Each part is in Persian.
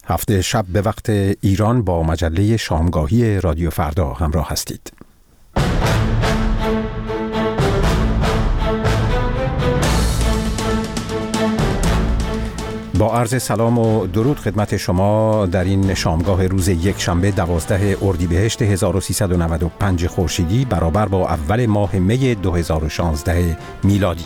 هفته شب به وقت ایران با مجله شامگاهی رادیو فردا همراه هستید. با عرض سلام و درود خدمت شما در این شامگاه روز یک شنبه 12 اردیبهشت 1395 خورشیدی برابر با اول ماه می 2016 میلادی.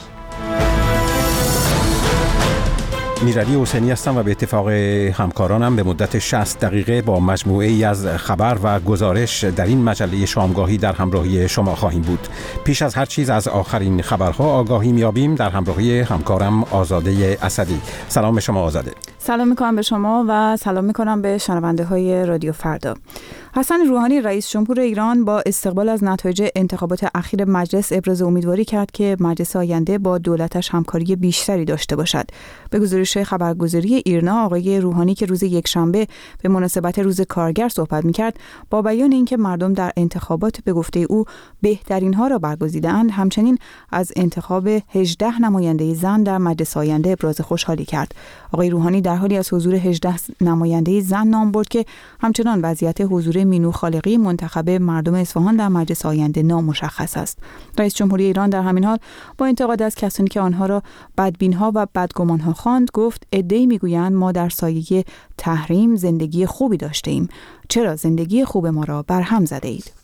میرعلی حسینی هستم و به اتفاق همکارانم به مدت 60 دقیقه با مجموعه ای از خبر و گزارش در این مجله شامگاهی در همراهی شما خواهیم بود. پیش از هر چیز از آخرین خبرها آگاهی می‌یابیم در همراهی همکارم آزاده اسدی. سلام به شما آزاده. سلام میکنم به شما و سلام میکنم به شنونده های رادیو فردا. حسن روحانی رئیس جمهور ایران با استقبال از نتایج انتخابات اخیر مجلس ابراز امیدواری کرد که مجلس آینده با دولتش همکاری بیشتری داشته باشد. به گزارش خبرگزاری ایرنا آقای روحانی که روز یکشنبه به مناسبت روز کارگر صحبت میکرد با بیان اینکه مردم در انتخابات به گفته او بهترین ها را برگزیدند، همچنین از انتخاب 18 نماینده زن در مجلس آینده ابراز خوشحالی کرد. آقای روحانی در حالی از حضور 18 نماینده زن نام برد که همچنان وضعیت حضور مینو خالقی منتخب مردم اصفهان در مجلس آینده نامشخص است. رئیس جمهوری ایران در همین حال با انتقاد از کسانی که آنها را بدبین‌ها و بدگمان‌ها خواند گفت عده‌ای میگویند ما در سایه تحریم زندگی خوبی داشته‌ایم. چرا زندگی خوب ما را برهم زده‌اید؟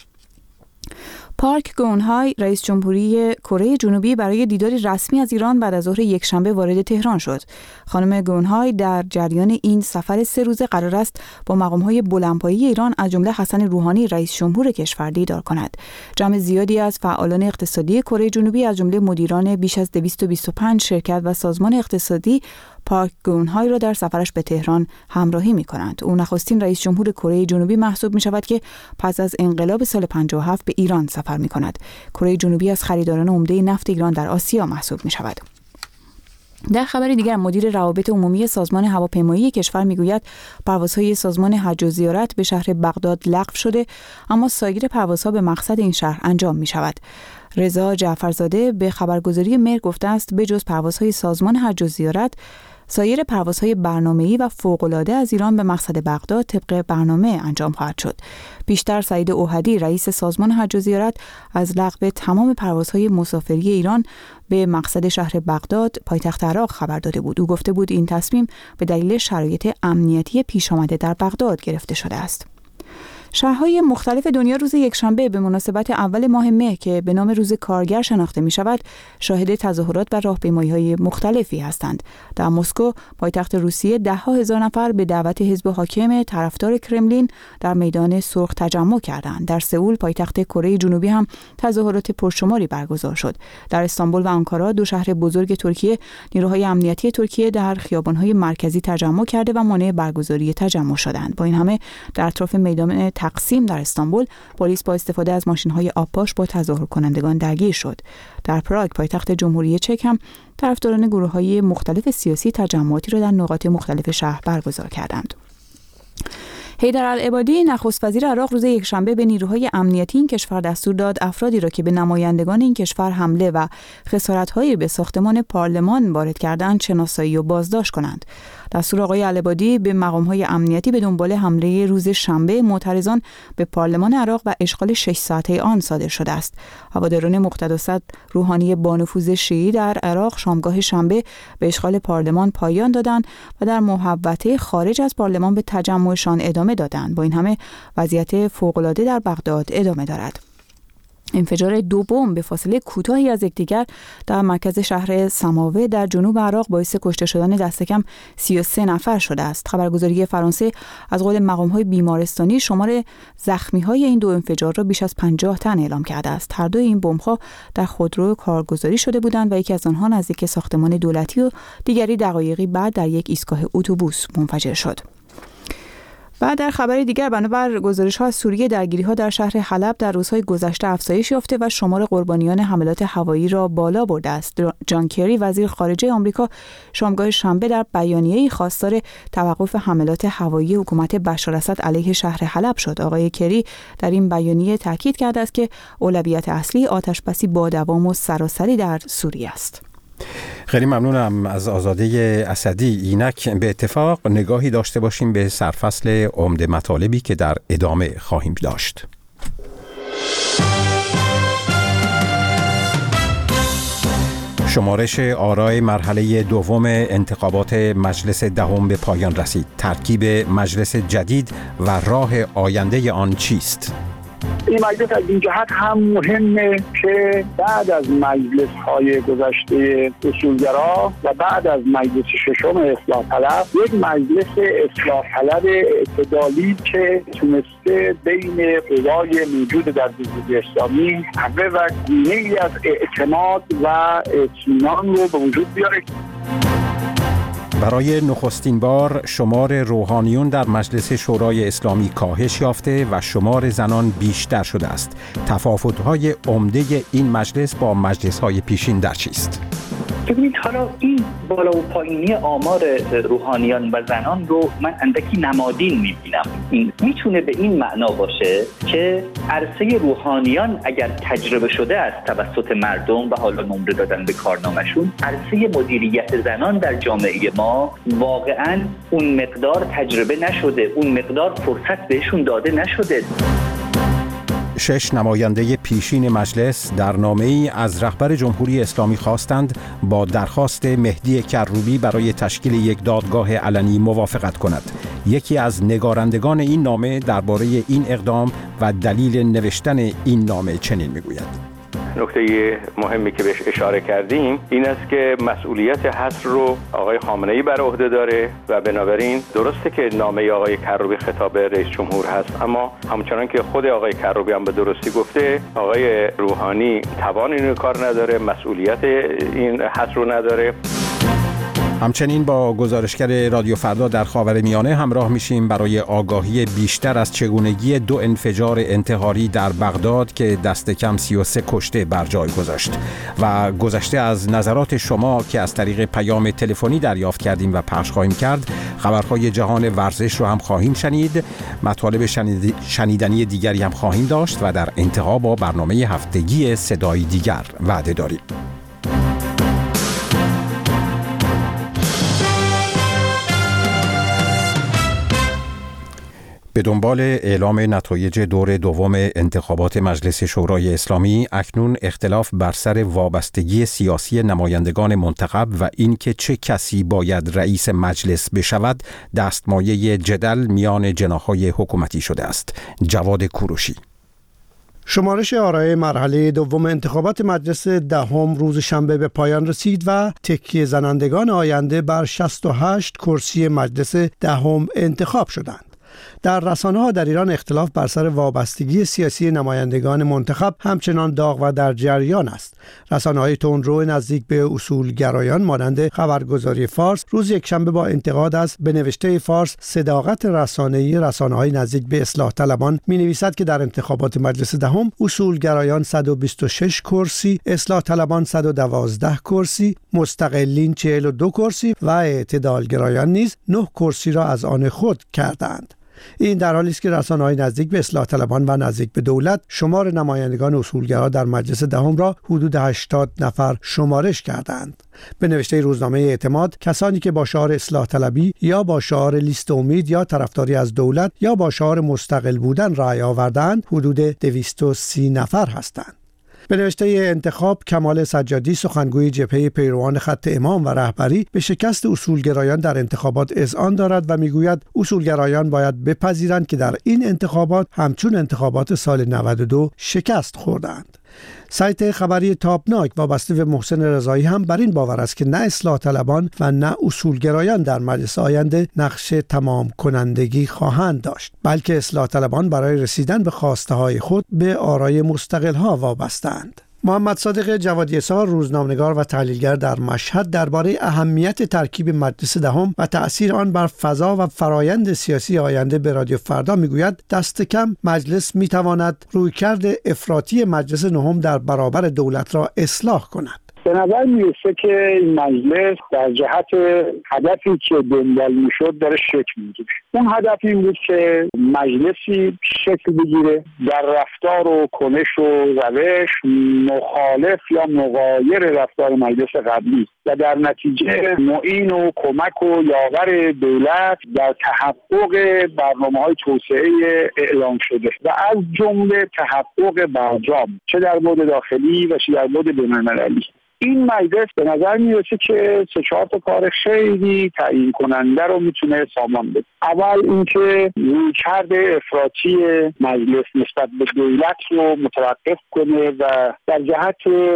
پارک گون-های رئیس جمهوری کره جنوبی برای دیداری رسمی از ایران بعد از ظهر یکشنبه وارد تهران شد. خانم گون-های در جریان این سفر 3 روزه قرار است با مقام‌های بلندپایه ایران از جمله حسن روحانی رئیس جمهور کشور دیدار کند. جمع زیادی از فعالان اقتصادی کره جنوبی از جمله مدیران بیش از 225 شرکت و سازمان اقتصادی پارک گون-های را در سفرش به تهران همراهی می‌کنند. او نخستین رئیس جمهور کره جنوبی محسوب می‌شود که پس از انقلاب سال 57 به ایران سفر می‌کند. کره جنوبی از خریداران عمده نفت ایران در آسیا محسوب می‌شود. در خبری دیگر مدیر روابط عمومی سازمان هواپیمایی کشور میگوید پروازهای سازمان حج و زیارت به شهر بغداد لغو شده، اما سایر پروازها به مقصد این شهر انجام می‌شود. رضا جعفرزاده به خبرگزاری مهر گفته است بجز پروازهای سازمان حج و زیارت، سایر پروازهای برنامه‌ای و فوق‌العاده از ایران به مقصد بغداد طبق برنامه انجام خواهد شد. پیشتر سعید اوحدی رئیس سازمان حج و زیارت از لغو تمام پروازهای مسافری ایران به مقصد شهر بغداد پایتخت عراق خبر داده بود. او گفته بود این تصمیم به دلیل شرایط امنیتی پیش آمده در بغداد گرفته شده است. شهرهای مختلف دنیا روز یکشنبه به مناسبت اول ماه مه که به نام روز کارگر شناخته می شود شاهد تظاهرات و راهپیمایی‌های مختلفی هستند. در مسکو پایتخت روسیه 10,000 نفر به دعوت حزب حاکم طرفدار کرملین در میدان سرخ تجمع کردند. در سئول پایتخت کره جنوبی هم تظاهرات پرشماری برگزار شد. در استانبول و آنکارا دو شهر بزرگ ترکیه نیروهای امنیتی ترکیه در خیابان‌های مرکزی تجمع کرده و مانع برگزاری تجمع شدند. با این همه در اطراف میدان تقسیم در استانبول پلیس با استفاده از ماشین‌های آبپاش با تظاهر کنندگان درگیر شد. در پراگ پایتخت جمهوری چک هم طرفداران گروه‌های مختلف سیاسی تجمعاتی را در نقاط مختلف شهر برگزار کردند. حیدرالعبادی نخست وزیر عراق روز یکشنبه به نیروهای امنیتی این کشور دستور داد افرادی را که به نمایندگان این کشور حمله و خسارت‌هایی به ساختمان پارلمان وارد کردند شناسایی و بازداشت کنند. دستور آقای العبادی به مقام‌های امنیتی به دنبال حمله روز شنبه معترضان به پارلمان عراق و اشغال 6 ساعته آن صادر شده است. هواداران مقتدس‌صدر روحانی با نفوذ شیعی در عراق شامگاه شنبه به اشغال پارلمان پایان دادند و در محوطه خارج از پارلمان به تجمعشان ادامه دادند. با این همه وضعیت فوق‌العاده در بغداد ادامه دارد. انفجار 2 بمب به فاصله کوتاهی از یکدیگر در مرکز شهر سماوه در جنوب عراق باعث کشته شدن دست کم 33 نفر شده است. خبرگزاری فرانسه از قول مقام‌های بیمارستانی شمار زخمی‌های این 2 انفجار را بیش از 50 تن اعلام کرده است. هر دو این بمب‌ها در خودرو کارگزاری شده بودند و یکی از آنها نزدیک ساختمان دولتی و دیگری دقایقی بعد در یک ایستگاه اتوبوس منفجر شد. و در خبر دیگر بنابر گزارش‌ها از سوریه درگیری‌ها در شهر حلب در روزهای گذشته افزایش یافته و شمار قربانیان حملات هوایی را بالا برده است. جان کری وزیر خارجه آمریکا شامگاه شنبه در بیانیه‌ای خواستار توقف حملات هوایی حکومت بشار اسد علیه شهر حلب شد. آقای کری در این بیانیه تاکید کرده است که اولویت اصلی آتش‌بسی با دوام و سراسری در سوریه است. خیلی ممنونم از آزاده اسدی. اینک به اتفاق نگاهی داشته باشیم به سرفصل عمده مطالبی که در ادامه خواهیم داشت. شمارش آرای مرحله دوم انتخابات مجلس دهم به پایان رسید. ترکیب مجلس جدید و راه آینده آن چیست؟ این مجلس از این جهت هم مهمه که بعد از مجلس‌های گذشته اصولگرا و بعد از مجلس ششم اصلاح طلب، یک مجلس اصلاح طلب اعتدالی که تونسته بین قوای موجود در جمهوری اسلامی قوه و گونه‌ای از اعتماد و اطمینان رو به وجود بیاره. برای نخستین بار شمار روحانیون در مجلس شورای اسلامی کاهش یافته و شمار زنان بیشتر شده است. تفاوت‌های عمده این مجلس با مجلس‌های پیشین در چیست؟ ببینید، حالا این بالا و پایینی آمار روحانیان و زنان رو من اندکی نمادین می‌بینم. این میتونه به این معنا باشه که عرصه روحانیان اگر تجربه شده است توسط مردم و حالا نمره دادن به کارنامه‌شون، عرصه مدیریت زنان در جامعه ما واقعاً اون مقدار تجربه نشده، اون مقدار فرصت بهشون داده نشده. 6 نماینده پیشین مجلس در نامه‌ای از رهبر جمهوری اسلامی خواستند با درخواست مهدی کروبی برای تشکیل یک دادگاه علنی موافقت کند. یکی از نگارندگان این نامه درباره این اقدام و دلیل نوشتن این نامه چنین میگوید: نکته مهمی که بهش اشاره کردیم این است که مسئولیت حصر رو آقای خامنه‌ای بر عهده داره و بنابراین درسته که نامه آقای کروبی خطاب رئیس جمهور هست، اما همچنان که خود آقای کروبی هم به درستی گفته، آقای روحانی توان این کار نداره، مسئولیت این حصر رو نداره. همچنین با گزارشگر رادیو فردا در خاورمیانه همراه میشیم برای آگاهی بیشتر از چگونگی 2 انفجار انتحاری در بغداد که دست کم 33 کشته بر جای گذاشت و گذشته از نظرات شما که از طریق پیام تلفنی دریافت کردیم و پخش خواهیم کرد. خبرهای جهان ورزش رو هم خواهیم شنید، مطالب شنیدنی دیگری هم خواهیم داشت و در انتها با برنامه هفتگی صدای دیگر وعده داریم. به دنبال اعلام نتایج دور دوم انتخابات مجلس شورای اسلامی، اکنون اختلاف بر سر وابستگی سیاسی نمایندگان منتخب و اینکه چه کسی باید رئیس مجلس بشود دستمایه جدل میان جناح‌های حکومتی شده است. جواد کوروشی. شمارش آرای مرحله دوم انتخابات مجلس دهم روز شنبه به پایان رسید و تکیه زنندگان آینده بر 68 کرسی مجلس دهم انتخاب شدند. در رسانه‌ها در ایران اختلاف بر سر وابستگی سیاسی نمایندگان منتخب همچنان داغ و در جریان است. رسانه‌های تندرو نزدیک به اصولگرایان مانند خبرگزاری فارس روز یکشنبه با انتقاد از به نوشته فارس صداقت رسانه‌ای رسانه‌های نزدیک به اصلاح طلبان می‌نویسد که در انتخابات مجلس دهم اصولگرایان 126 کرسی، اصلاح طلبان 112 کرسی، مستقلین 42 کرسی و اعتدالگرایان نیز 9 کرسی را از آن خود کردند. این در حالی است که رسانه‌های نزدیک به اصلاح طلبان و نزدیک به دولت شمار نمایندگان اصولگرا در مجلس دهم را حدود 80 نفر شمارش کردند. به نوشته روزنامه اعتماد، کسانی که با شعار اصلاح طلبی یا با شعار لیست امید یا طرفداری از دولت یا با شعار مستقل بودن رأی آوردند حدود 230 نفر هستند. به نوشته انتخاب، کمال سجادی سخنگوی جبهه پیروان خط امام و رهبری به شکست اصولگرایان در انتخابات اذعان دارد و میگوید اصولگرایان باید بپذیرند که در این انتخابات همچون انتخابات سال 92 شکست خوردند. سایت خبری تابناک وابسته به محسن رضایی هم بر این باور است که نه اصلاح طلبان و نه اصولگرایان در مجلس آینده نقش تمام کنندگی خواهند داشت، بلکه اصلاح طلبان برای رسیدن به خواسته های خود به آرای مستقل ها وابسته‌اند. محمد صادق جوادی‌سار، روزنامه‌نگار و تحلیلگر در مشهد، درباره اهمیت ترکیب مجلس دهم و تأثیر آن بر فضا و فرایند سیاسی آینده به رادیو فردا میگوید دست کم مجلس میتواند رویکرد افراطی مجلس نهم در برابر دولت را اصلاح کند. به نظر میرسه که این مجلس در جهت هدفی که دنبال میشد داره شکل میگیره. اون هدف این بود که مجلسی شکل بگیره در رفتار و کنش و روش مخالف یا مغایر رفتار مجلس قبلی و در نتیجه معین و کمک و یاور دولت در تحقق برنامه‌های توسعه اعلام شده و از جمله تحقق برجام، چه در بعد داخلی و چه در بعد بین‌المللی. این مجلس به نظر میرسه که 3-4 تا کار خیلی تعیین کننده رو میتونه سامان بده. اول اینکه رویکرد افراطی مجلس نسبت به دولت رو متوقف کنه و در جهت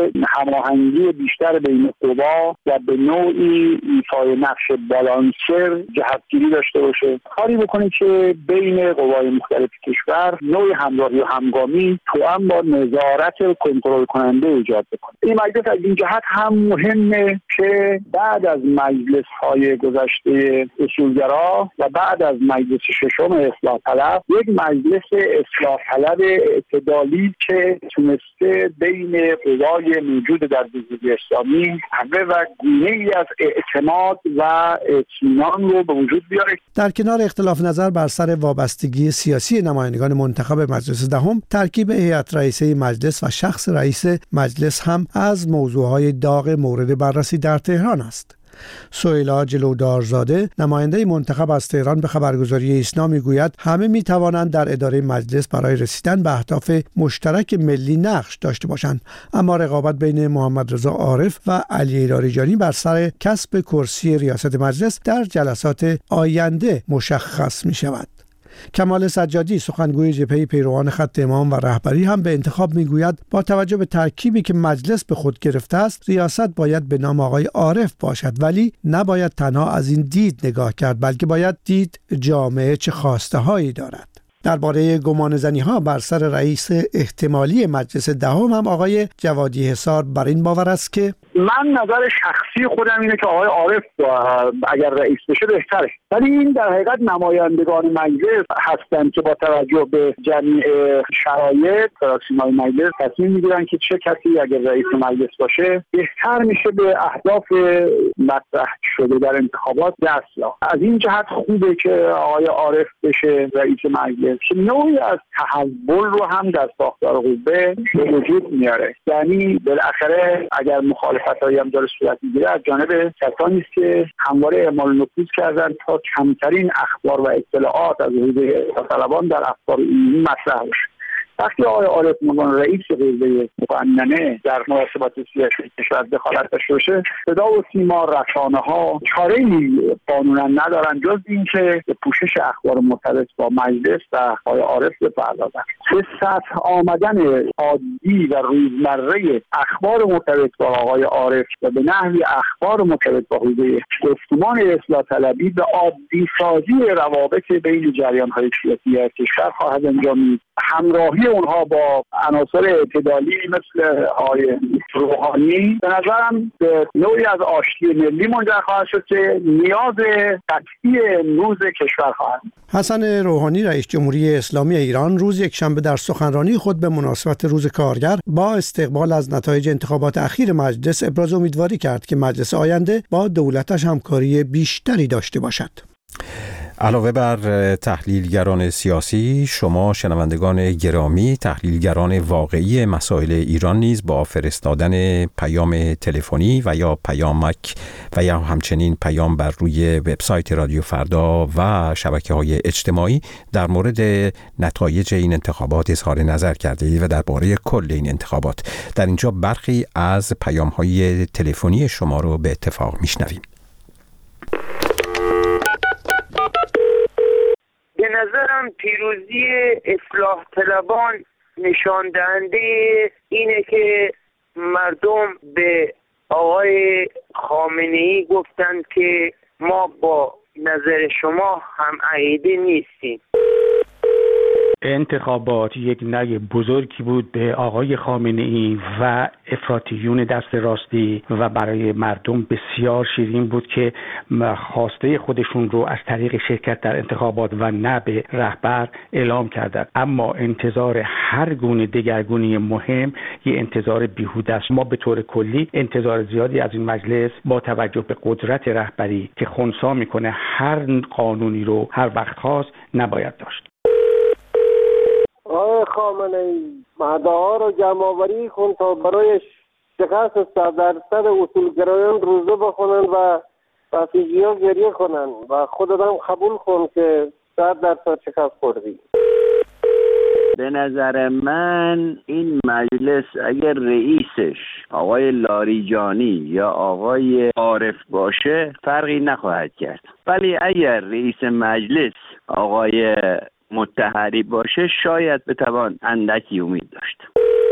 هماهنگی بیشتر بین قوا و به نوعی ایفای نقش بالانسر جهتگیری داشته باشه. کاری بکنه که بین قوای مختلف کشور نوع همراهی و همگامی توأم با نظارت کنترل کننده ایجاد بکنه. این مجلس از این جهت هم مهمه که بعد از مجلس‌های گذشته اصولگرا و بعد از مجلس ششم اصلاح طلب یک مجلس اصلاح طلب اعتدالی که تونسته بین قوای موجود در جمهوری اسلامی قوه و گونه‌ای از اعتماد و اطمینان رو به وجود بیاره. در کنار اختلاف نظر بر سر وابستگی سیاسی نمایندگان منتخب مجلس دهم، ترکیب هیئت رئیسه مجلس و شخص رئیس مجلس هم از موضوعهای داغ مورد بررسی در تهران است. سهیلا جلودارزاده نماینده منتخب از تهران به خبرگزاری ایسنا میگوید همه میتوانند در اداره مجلس برای رسیدن به اهداف مشترک ملی نقش داشته باشند، اما رقابت بین محمد رضا عارف و علی لاریجانی بر سر کسب کرسی ریاست مجلس در جلسات آینده مشخص می شود. کمال سجادی سخنگوی جبهه پیروان خط امام و رهبری هم به انتخاب میگوید با توجه به ترکیبی که مجلس به خود گرفته است، ریاست باید به نام آقای عارف باشد، ولی نباید تنها از این دید نگاه کرد، بلکه باید دید جامعه چه خواسته هایی دارد. درباره گمانه‌زنی‌ها بر سر رئیس احتمالی مجلس دهم هم آقای جوادی حصار بر این باور است که من نظر شخصی خودم اینه که آقای عارف اگر رئیس بشه بهتره، ولی این در حقیقت نمایندگان مجلس هستند که با توجه به جمیع شرایط تراکم‌های مجلس تصمیم میگیرن که چه کسی اگر رئیس مجلس باشه بهتر میشه به اهداف مطرح شده در انتخابات دست یافت. از این جهت خوبه که آقای عارف بشه رئیس مجلس که نوعی از تحول رو هم در ساختار قوه به وجود میاره. یعنی بالاخره اگر مخالفتایی هم داره صورت میگیره از جانب کسانی است که همواره اعمال نفوذ کردن تا کمترین اخبار و اطلاعات از حوزه طالبان در افکار عمومی مطرح بشه. وقتی آقای عارف عنوان رئیس قوه مقننه در مناسبات سیاسی کشور دخالت داشته باشه، صدا و سیما رسانه‌ها چاره‌ای قانونا ندارن جز اینکه به پوشش اخبار مرتبط با مجلس و آقای عارف بپردازند. به سطح آمدن عادی و روزمره اخبار مرتبط با آقای عارف و به نحوی اخبار مرتبط با حوزه گفتمان اصلاح طلبی به عادی سازی روابط بین جریان‌های سیاسی کشور خواهد انجامید. همراهی اونها با عناصر اعتدالی مثل آقای روحانی به نظرم به نوعی از آشتی ملی منجر خواهد شد که نیاز قطعی امروز کشور خواهد. حسن روحانی رئیس جمهوری اسلامی ایران روز یکشنبه در سخنرانی خود به مناسبت روز کارگر با استقبال از نتایج انتخابات اخیر مجلس ابراز امیدواری کرد که مجلس آینده با دولتش همکاری بیشتری داشته باشد. علاوه بر تحلیلگران سیاسی، شما شنوندگان گرامی تحلیلگران واقعی مسائل ایران نیز با فرستادن پیام تلفنی و یا پیامک و یا همچنین پیام بر روی وبسایت رادیو فردا و شبکه‌های اجتماعی در مورد نتایج این انتخابات اظهار نظر کردید و درباره کل این انتخابات. در اینجا برخی از پیام‌های تلفنی شما رو به اتفاق میشنویم. به نظرم پیروزی اصلاح طلبان نشان دهنده اینه که مردم به آقای خامنه‌ای گفتند که ما با نظر شما هم عقیده نیستیم. انتخابات یک نگ بزرگی بود به آقای خامنه‌ای و افراطیون دست راستی و برای مردم بسیار شیرین بود که خواسته خودشون رو از طریق شرکت در انتخابات و نه به رهبر اعلام کردند. اما انتظار هر گونه دگرگونی مهم یه انتظار بیهوده است. ما به طور کلی انتظار زیادی از این مجلس با توجه به قدرت رهبری که خنثی میکنه هر قانونی رو هر وقت خواست نباید داشت. آقای خامنه‌ای مدعا رو جمع‌آوری کن تا برای شکست 100% اصولگرایان روزه بخونن و بسیجی‌ها گریه کنن و خودت هم قبول کن که 100% شکست خوردی. به نظر من این مجلس اگر رئیسش آقای لاریجانی یا آقای عارف باشه فرقی نخواهد کرد، ولی اگر رئیس مجلس آقای مطهری باشه شاید بتوان اندکی امید داشت.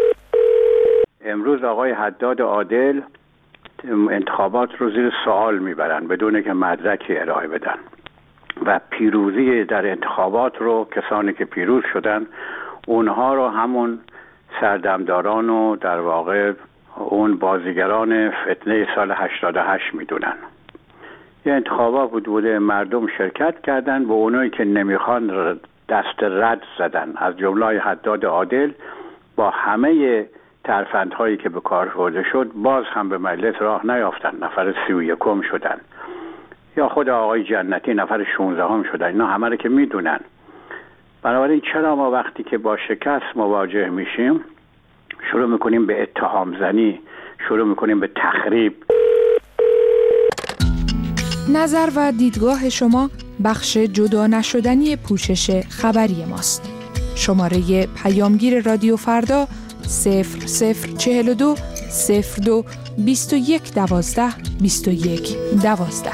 امروز آقای حداد عادل انتخابات رو زیر سوال میبرن بدون که مدرکی ارائه بدن و پیروزی در انتخابات رو کسانی که پیروز شدن اونها رو همون سردمداران و در واقع اون بازیگران فتنه سال 88 میدونن. یه انتخابات بوده مردم شرکت کردن و اونایی که نمیخوان دست رد زدن، از جمله حداد عادل با همه ترفندهایی که به کار برده شد باز هم به مجلس راه نیافتن، نفر 31 شدن، یا خود آقای جنتی نفر 16 شدن. اینا همه رو که میدونن. بنابراین چرا ما وقتی که با شکست مواجه میشیم شروع میکنیم به اتهام زنی، شروع میکنیم به تخریب؟ نظر و دیدگاه شما بخش جدا نشدنی پوشش خبری ماست. شماره پیامگیر رادیو فردا 0042 02 21 12 21 12.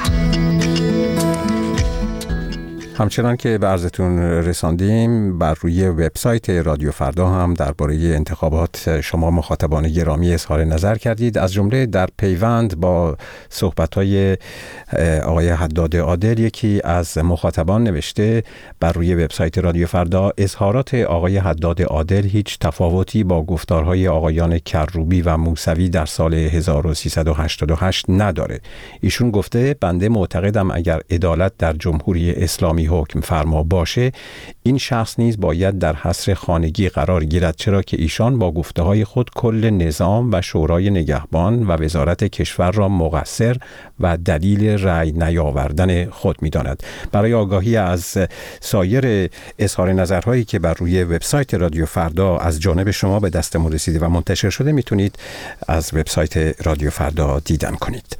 همچنان که به عرضتون رساندیم بر روی وبسایت رادیو فردا هم درباره انتخابات شما مخاطبان گرامی اظهار نظر کردید، از جمله در پیوند با صحبت‌های آقای حداد عادل. یکی از مخاطبان نوشته بر روی وبسایت رادیو فردا اظهارات آقای حداد عادل هیچ تفاوتی با گفتارهای آقایان کروبی و موسوی در سال 1388 نداره. ایشون گفته بنده معتقدم اگر عدالت در جمهوری اسلامی حکم فرما باشه این شخص نیز باید در حصر خانگی قرار گیرد، چرا که ایشان با گفته‌های خود کل نظام و شورای نگهبان و وزارت کشور را مقصر و دلیل رأی نیاوردن خود می‌داند. برای آگاهی از سایر اظهار نظرهایی که بر روی وبسایت رادیو فردا از جانب شما به دستمون رسیده و منتشر شده میتونید از وبسایت رادیو فردا دیدن کنید.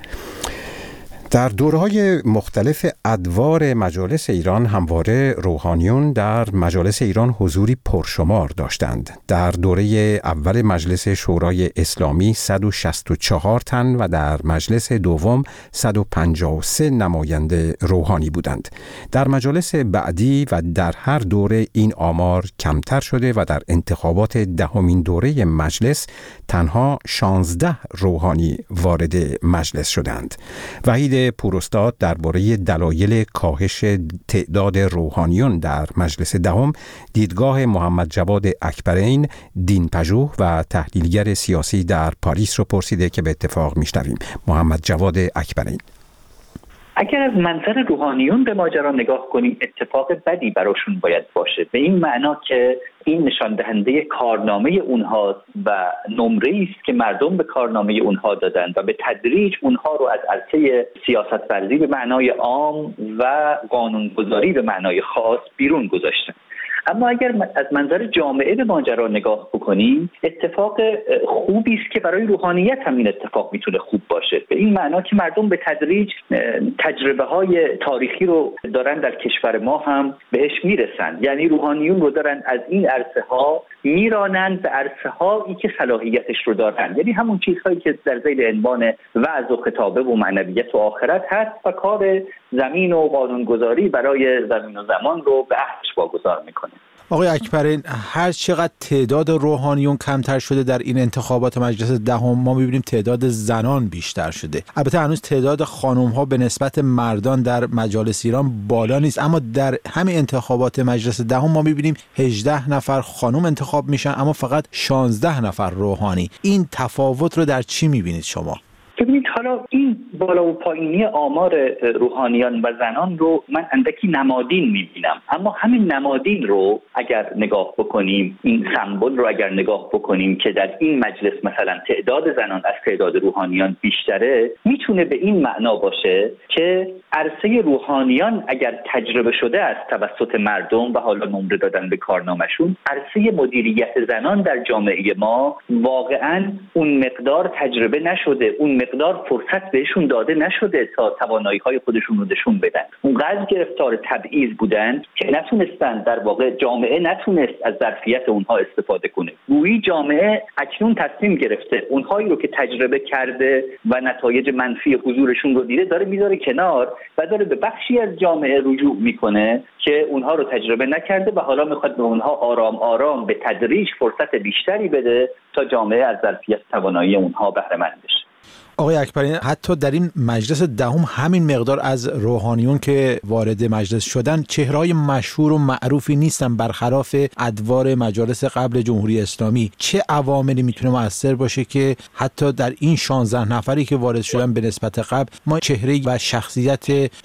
در دوره‌های مختلف ادوار مجالس ایران همواره روحانیون در مجالس ایران حضوری پرشمار داشتند. در دوره اول مجلس شورای اسلامی 164 تن و در مجلس دوم 153 نماینده روحانی بودند. در مجالس بعدی و در هر دوره این آمار کمتر شده و در انتخابات دهمین دوره مجلس تنها 16 روحانی وارد مجلس شدند. وحید پوراستاد درباره دلایل کاهش تعداد روحانیون در مجلس دهم دیدگاه محمد جواد اکبرین، دینپژوه و تحلیلگر سیاسی در پاریس رو پرسیده که به اتفاق میشنویم. محمد جواد اکبرین: اگر از منظر روحانیون به ماجرا نگاه کنیم اتفاق بدی براشون باید باشه، به این معنا که این نشان دهنده کارنامه اونهاست و نمره‌ای است که مردم به کارنامه اونها دادند و به تدریج اونها رو از عرصه سیاست‌ورزی به معنای عام و قانونگذاری به معنای خاص بیرون گذاشتند. اما اگر از منظر جامعه به ماجرا نگاه بکنیم اتفاق خوبی است که برای روحانیت هم این اتفاق میتونه خوب باشه، به این معنا که مردم به تدریج تجربه‌های تاریخی رو دارن در کشور ما هم بهش میرسن، یعنی روحانیون رو دارن از این عرصه ها میرانند به عرصه هایی که صلاحیتش رو دارن، یعنی همون چیزهایی که در ذیل عنوان وعظ و خطابه و معنویت و آخرت هست و کار زمین و قانونگذاری برای زمین و زمان رو به عهدش واگذار میکنه. آقای اکبرین، هر چقدر تعداد روحانیون کمتر شده در این انتخابات مجلس دهم، ما می‌بینیم تعداد زنان بیشتر شده. البته هنوز تعداد خانم‌ها به نسبت مردان در مجالس ایران بالا نیست، اما در همین انتخابات مجلس دهم ما می‌بینیم 18 نفر خانم انتخاب میشن اما فقط 16 نفر روحانی. این تفاوت رو در چی می‌بینید شما؟ ببینید، حالا این بالا و پایینی آمار روحانیان و زنان رو من اندکی نمادین میبینم، اما همین نمادین رو اگر نگاه بکنیم، این سمبل رو اگر نگاه بکنیم که در این مجلس مثلا تعداد زنان از تعداد روحانیان بیشتره، میتونه به این معنا باشه که عرصه روحانیان اگر تجربه شده است توسط مردم و حالا نمره دادن به کارنامه‌شون، عرصه مدیریت زنان در جامعه ما واقعاً اون مقدار تجربه نشده، اون مقدار فرصت بهشون داده نشده تا توانایی‌های خودشون رو نشون بدن. اونقدر گرفتار تبعیض بودن که نتونستن، در واقع جامعه نتونست از ظرفیت اونها استفاده کنه. گویی جامعه اکنون تصمیم گرفته اونهایی رو که تجربه کرده و نتایج منفی حضورشون رو دیده داره میذاره کنار و داره به بخشی از جامعه رجوع میکنه که اونها رو تجربه نکرده و حالا میخواد به اونها آرام آرام به تدریج فرصت بیشتری بده تا جامعه از ظرفیت توانایی اونها بهره مند بشه. آقای اکبرین، حتی در این مجلس دهم همین مقدار از روحانیون که وارد مجلس شدن چهره‌های مشهور و معروفی نیستن، برخلاف ادوار مجالس قبل جمهوری اسلامی. چه عواملی میتونه مؤثر باشه که حتی در این 16 نفری که وارد شدن به نسبت قبل ما چهره و شخصیت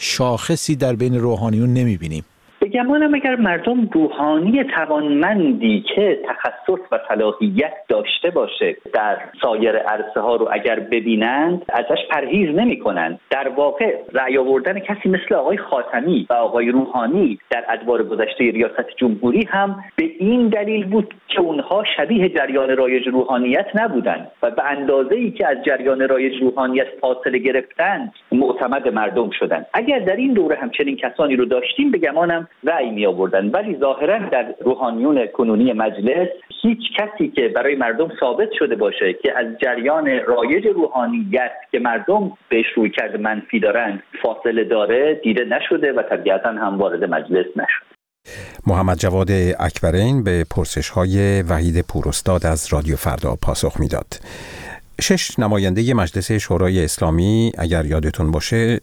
شاخصی در بین روحانیون نمیبینیم؟ به گمانم اگر مردم روحانی توانمندی که تخصص و صلاحیت داشته باشه در سایر عرصه ها رو اگر ببینند، ازش پرهیز نمی کنند. در واقع رأی آوردن کسی مثل آقای خاتمی و آقای روحانی در ادوار گذشته ریاست جمهوری هم به این دلیل بود که اونها شبیه جریان رایج روحانیت نبودند و به اندازه‌ای که از جریان رایج روحانیت فاصله گرفتند معتمد مردم شدند. اگر در این دوره همچنین کسانی رو داشتیم به گمانم رأی می آوردن، ولی ظاهرا در روحانیون کنونی مجلس هیچ کسی که برای مردم ثابت شده باشه که از جریان رایج روحانیت که مردم بهش روی کرده منفی دارن فاصله داره دیده نشده و طبیعتا هم وارد مجلس نشد. محمد جواد اکبرین به پرسش‌های وحید پوراستاد از رادیو فردا پاسخ میداد. 6 نماینده مجلس شورای اسلامی اگر یادتون باشه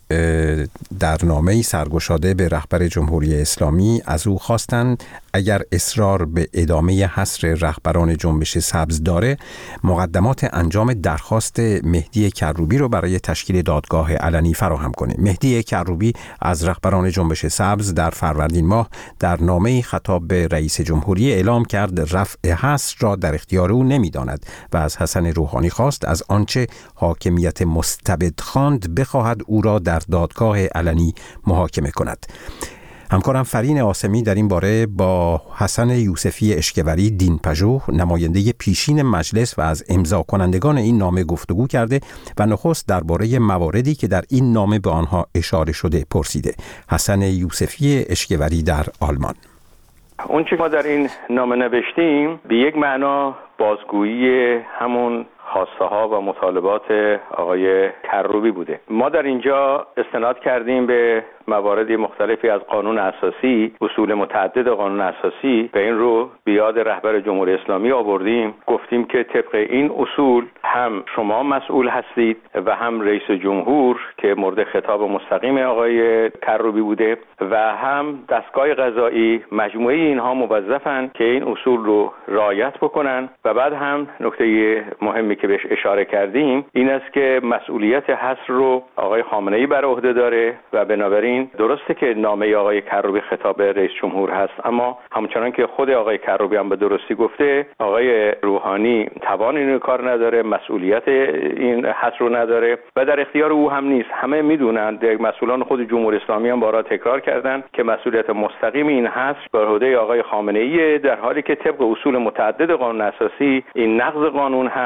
در نامه‌ای سرگشاده به رهبر جمهوری اسلامی از او خواستند اگر اصرار به ادامه حصر رهبران جنبش سبز داره مقدمات انجام درخواست مهدی کروبی رو برای تشکیل دادگاه علنی فراهم کنه. مهدی کروبی از رهبران جنبش سبز در فروردین ماه در نامه‌ای خطاب به رئیس جمهوری اعلام کرد رفع حصر را در اختیار او نمی‌داند و از حسن روحانی خواست از آنچه حاکمیت مستبد خواند بخواهد او را در دادگاه علنی محاکمه کند. همکارم فرین آسمی در این باره با حسن یوسفی اشکوری دینپژوه نماینده پیشین مجلس و از امضا کنندگان این نامه گفتگو کرده و نخست درباره مواردی که در این نامه به آنها اشاره شده پرسیده. حسن یوسفی اشکوری در آلمان: اون چی ما در این نامه نوشتیم به یک معنا بازگویی همون خواسته ها و مطالبات آقای کروبی بوده. ما در اینجا استناد کردیم به موارد مختلفی از قانون اساسی، اصول متعدد قانون اساسی، به این رو بیاد رهبر جمهوری اسلامی آوردیم، گفتیم که طبق این اصول هم شما مسئول هستید و هم رئیس جمهور که مورد خطاب مستقیم آقای کروبی بوده و هم دستگاه قضایی، مجموعه اینها موظفن که این اصول رو رعایت بکنن. و بعد هم نکته مهمی که بهش اشاره کردیم این است که مسئولیت حصر رو آقای خامنه‌ای بر عهده داره و بنابراین درسته که نامه آقای کروبی خطاب به رئیس جمهور هست، اما همچنان که خود آقای کروبی هم به درستی گفته آقای روحانی توان این کار نداره، مسئولیت این حصر رو نداره و در اختیار او هم نیست. همه میدونند، مسئولان خود جمهوری اسلامی هم بارها تکرار کردند که مسئولیت مستقیم این حصر بر عهده آقای خامنه‌ای، در حالی که طبق اصول متعدد قانون اساسی این نقض قانون هست و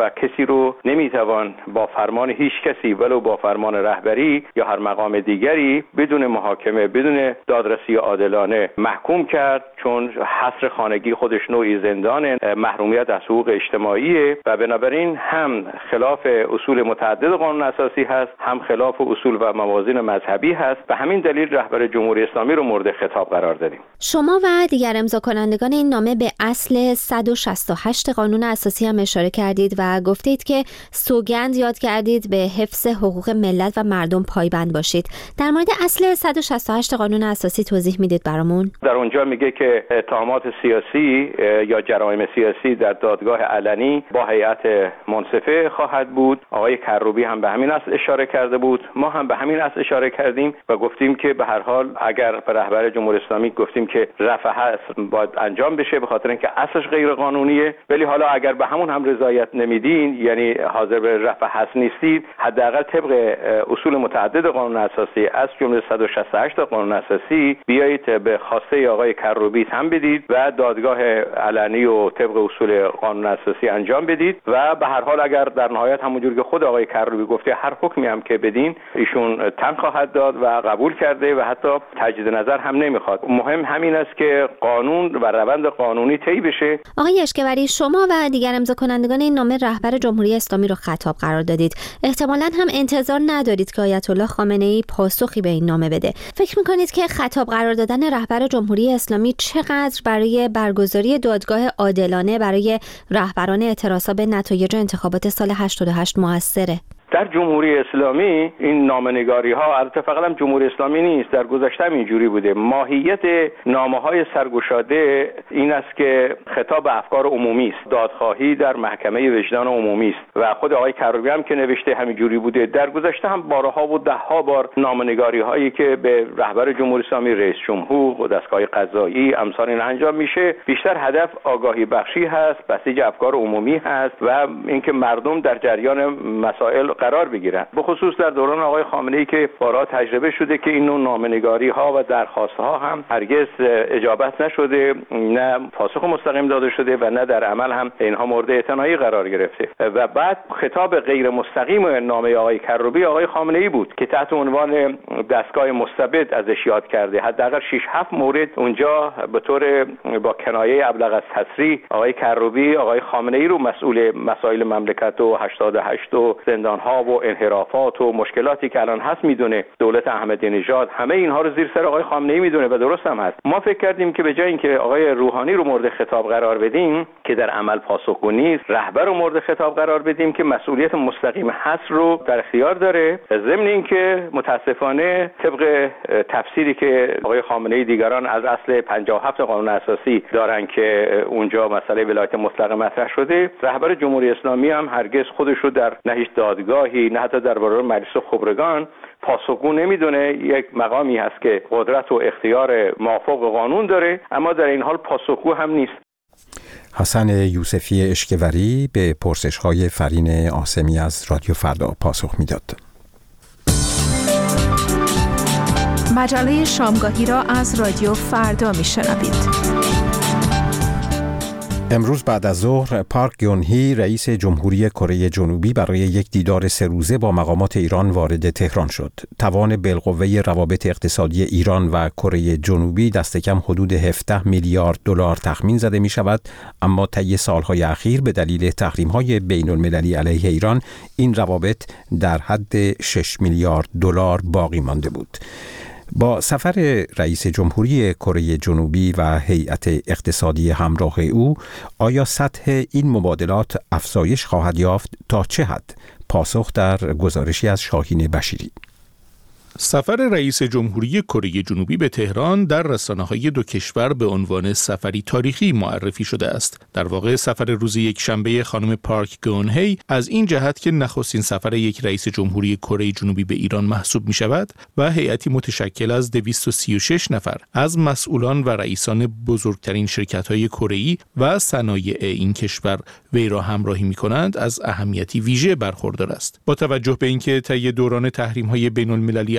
و کسی رو نمیتوان با فرمان هیچ کسی ولو با فرمان رهبری یا هر مقام دیگری بدون محاکمه بدون دادرسی عادلانه محکوم کرد، چون حصر خانگی خودش نوعی زندان، محرومیت از حقوق اجتماعی و بنابراین هم خلاف اصول متعدد قانون اساسی هست، هم خلاف اصول و موازین مذهبی هست. به همین دلیل رهبر جمهوری اسلامی رو مورد خطاب قرار دادیم. شما و دیگر امضا کنندگان این نامه به اصل 168 قانون اساسی هم اشاره کردید و گفتید که سوگند یاد کردید به حفظ حقوق ملت و مردم پایبند باشید. در مورد اصل 168 قانون اساسی توضیح میدید برامون؟ در اونجا میگه که اتهامات سیاسی یا جرایم سیاسی در دادگاه علنی با هیئت منصفه خواهد بود. آقای کروبی هم به همین اصل اشاره کرده بود، ما هم به همین اصل اشاره کردیم و گفتیم که به هر حال اگر به رهبر جمهوری اسلامی گفتیم که رفع حصر باید انجام بشه به خاطر اینکه اصلش غیر قانونیه، ولی حالا اگر به همون هم رضایت نمیدین، یعنی حاضر به رفع حصر نیستید، حداقل طبق اصول متعدد قانون اساسی از جمله 168 قانون اساسی بیایید به خواسته آقای کروبی هم بدید و دادگاه علنی و طبق اصول قانون اساسی انجام بدید و به هر حال اگر در نهایت همونجوری که خود آقای کروبی گفته هر حکمی هم که بدین ایشون تن خواهد داد و قبول کرده و حتی تجدید نظر هم نمیخواد. مهم همین است که قانون و روند قانونی طی بشه. آقای اشکبری، شما و دیگر امضا کنندگان این نامه رهبر جمهوری اسلامی رو خطاب قرار دادید. احتمالاً هم انتظار ندارید که آیت الله خامنه‌ای پاسخی به این نامه بده. فکر می‌کنید که خطاب قرار دادن رهبر جمهوری اسلامی چقدر برای برگزاری دادگاه عادلانه برای رهبران اعتراضات به نتایج انتخابات سال 88 موثره؟ در جمهوری اسلامی این نامه‌نگاری ها البته فقط هم جمهوری اسلامی نیست، در گذشته هم اینجوری بوده. ماهیت نامه‌های سرگشاده این است که خطاب به افکار عمومی است، دادخواهی در محکمه وجدان عمومی است و خود آقای کروبی هم که نوشته همینجوری بوده. در گذشته هم بارها و دهها بار نامه‌نگاری هایی که به رهبر جمهوری اسلامی، رئیس جمهور، دستگاه قضایی امثال این انجام میشه، بیشتر هدف آگاهی بخشی هست، بسیج افکار عمومی هست و اینکه مردم در جریان مسائل قرار بگیرن. به خصوص در دوران آقای خامنه‌ای که بارها تجربه شده که این نوع نامه‌نگاری ها و درخواست ها هم هرگز اجابت نشده، نه پاسخ مستقیم داده شده و نه در عمل هم اینها مورد اعتنایی قرار گرفته. و بعد خطاب غیر مستقیم نامه آقای کروبی آقای خامنه‌ای بود که تحت عنوان دستگاه مستبد ازش یاد کرده. حداقل 6-7 مورد اونجا به طور با کنایه ابلغ از تصریح آقای کروبی آقای خامنه‌ای رو مسئول مسائل مملکت و 88 و زندان ها و انحرافات و مشکلاتی که الان هست میدونه. دولت احمدی نژاد همه اینها رو زیر سر آقای خامنه‌ای میدونه و درست هم هست. ما فکر کردیم که به جای اینکه آقای روحانی رو مورد خطاب قرار بدیم که در عمل پاسخگو نیست، رهبر رو مورد خطاب قرار بدیم که مسئولیت مستقیم حصر رو در اختیار داره، ضمن اینکه متاسفانه طبق تفسیری که آقای خامنه‌ای دیگران از اصل 57 قانون اساسی دارن که اونجا مسئله ولایت مطلقه مطرح شده، رهبر جمهوری اسلامی هم هرگز خودش رو در نه هیچ دادگاهی نه حتی درباره مجلس خبرگان پاسخگو نمیدونه. یک مقامی هست که قدرت و اختیار مافوق قانون داره، اما در این حال پاسخگو هم نیست. حسن یوسفی اشکوری به پرسش‌های فرین آسمی از رادیو فردا پاسخ میداد. مجله شامگاهی را از رادیو فردا میشنوید. امروز بعد از ظهر پارک گیون هی رئیس جمهوری کره جنوبی برای یک دیدار 3 روزه با مقامات ایران وارد تهران شد. توان بالقوه روابط اقتصادی ایران و کره جنوبی دست کم حدود 17 میلیارد دلار تخمین زده می شود، اما طی سالهای اخیر به دلیل تحریم‌های بین‌المللی علیه ایران این روابط در حد 6 میلیارد دلار باقی مانده بود. با سفر رئیس جمهوری کره جنوبی و هیئت اقتصادی همراه او، آیا سطح این مبادلات افزایش خواهد یافت؟ تا چه حد؟ پاسخ در گزارشی از شاهین بشیری. سفر رئیس جمهوری کره جنوبی به تهران در رسانه‌های دو کشور به عنوان سفری تاریخی معرفی شده است. در واقع سفر روز یکشنبه خانم پارک گیون هی از این جهت که نخستین سفر یک رئیس جمهوری کره جنوبی به ایران محسوب می شود و هیئتی متشکل از 236 نفر از مسئولان و رئیسان بزرگترین شرکت‌های کره‌ای و صنایع این کشور وی را همراهی می‌کنند از اهمیتی ویژه برخوردار است. با توجه به اینکه طی دوران تحریم‌های بین‌المللی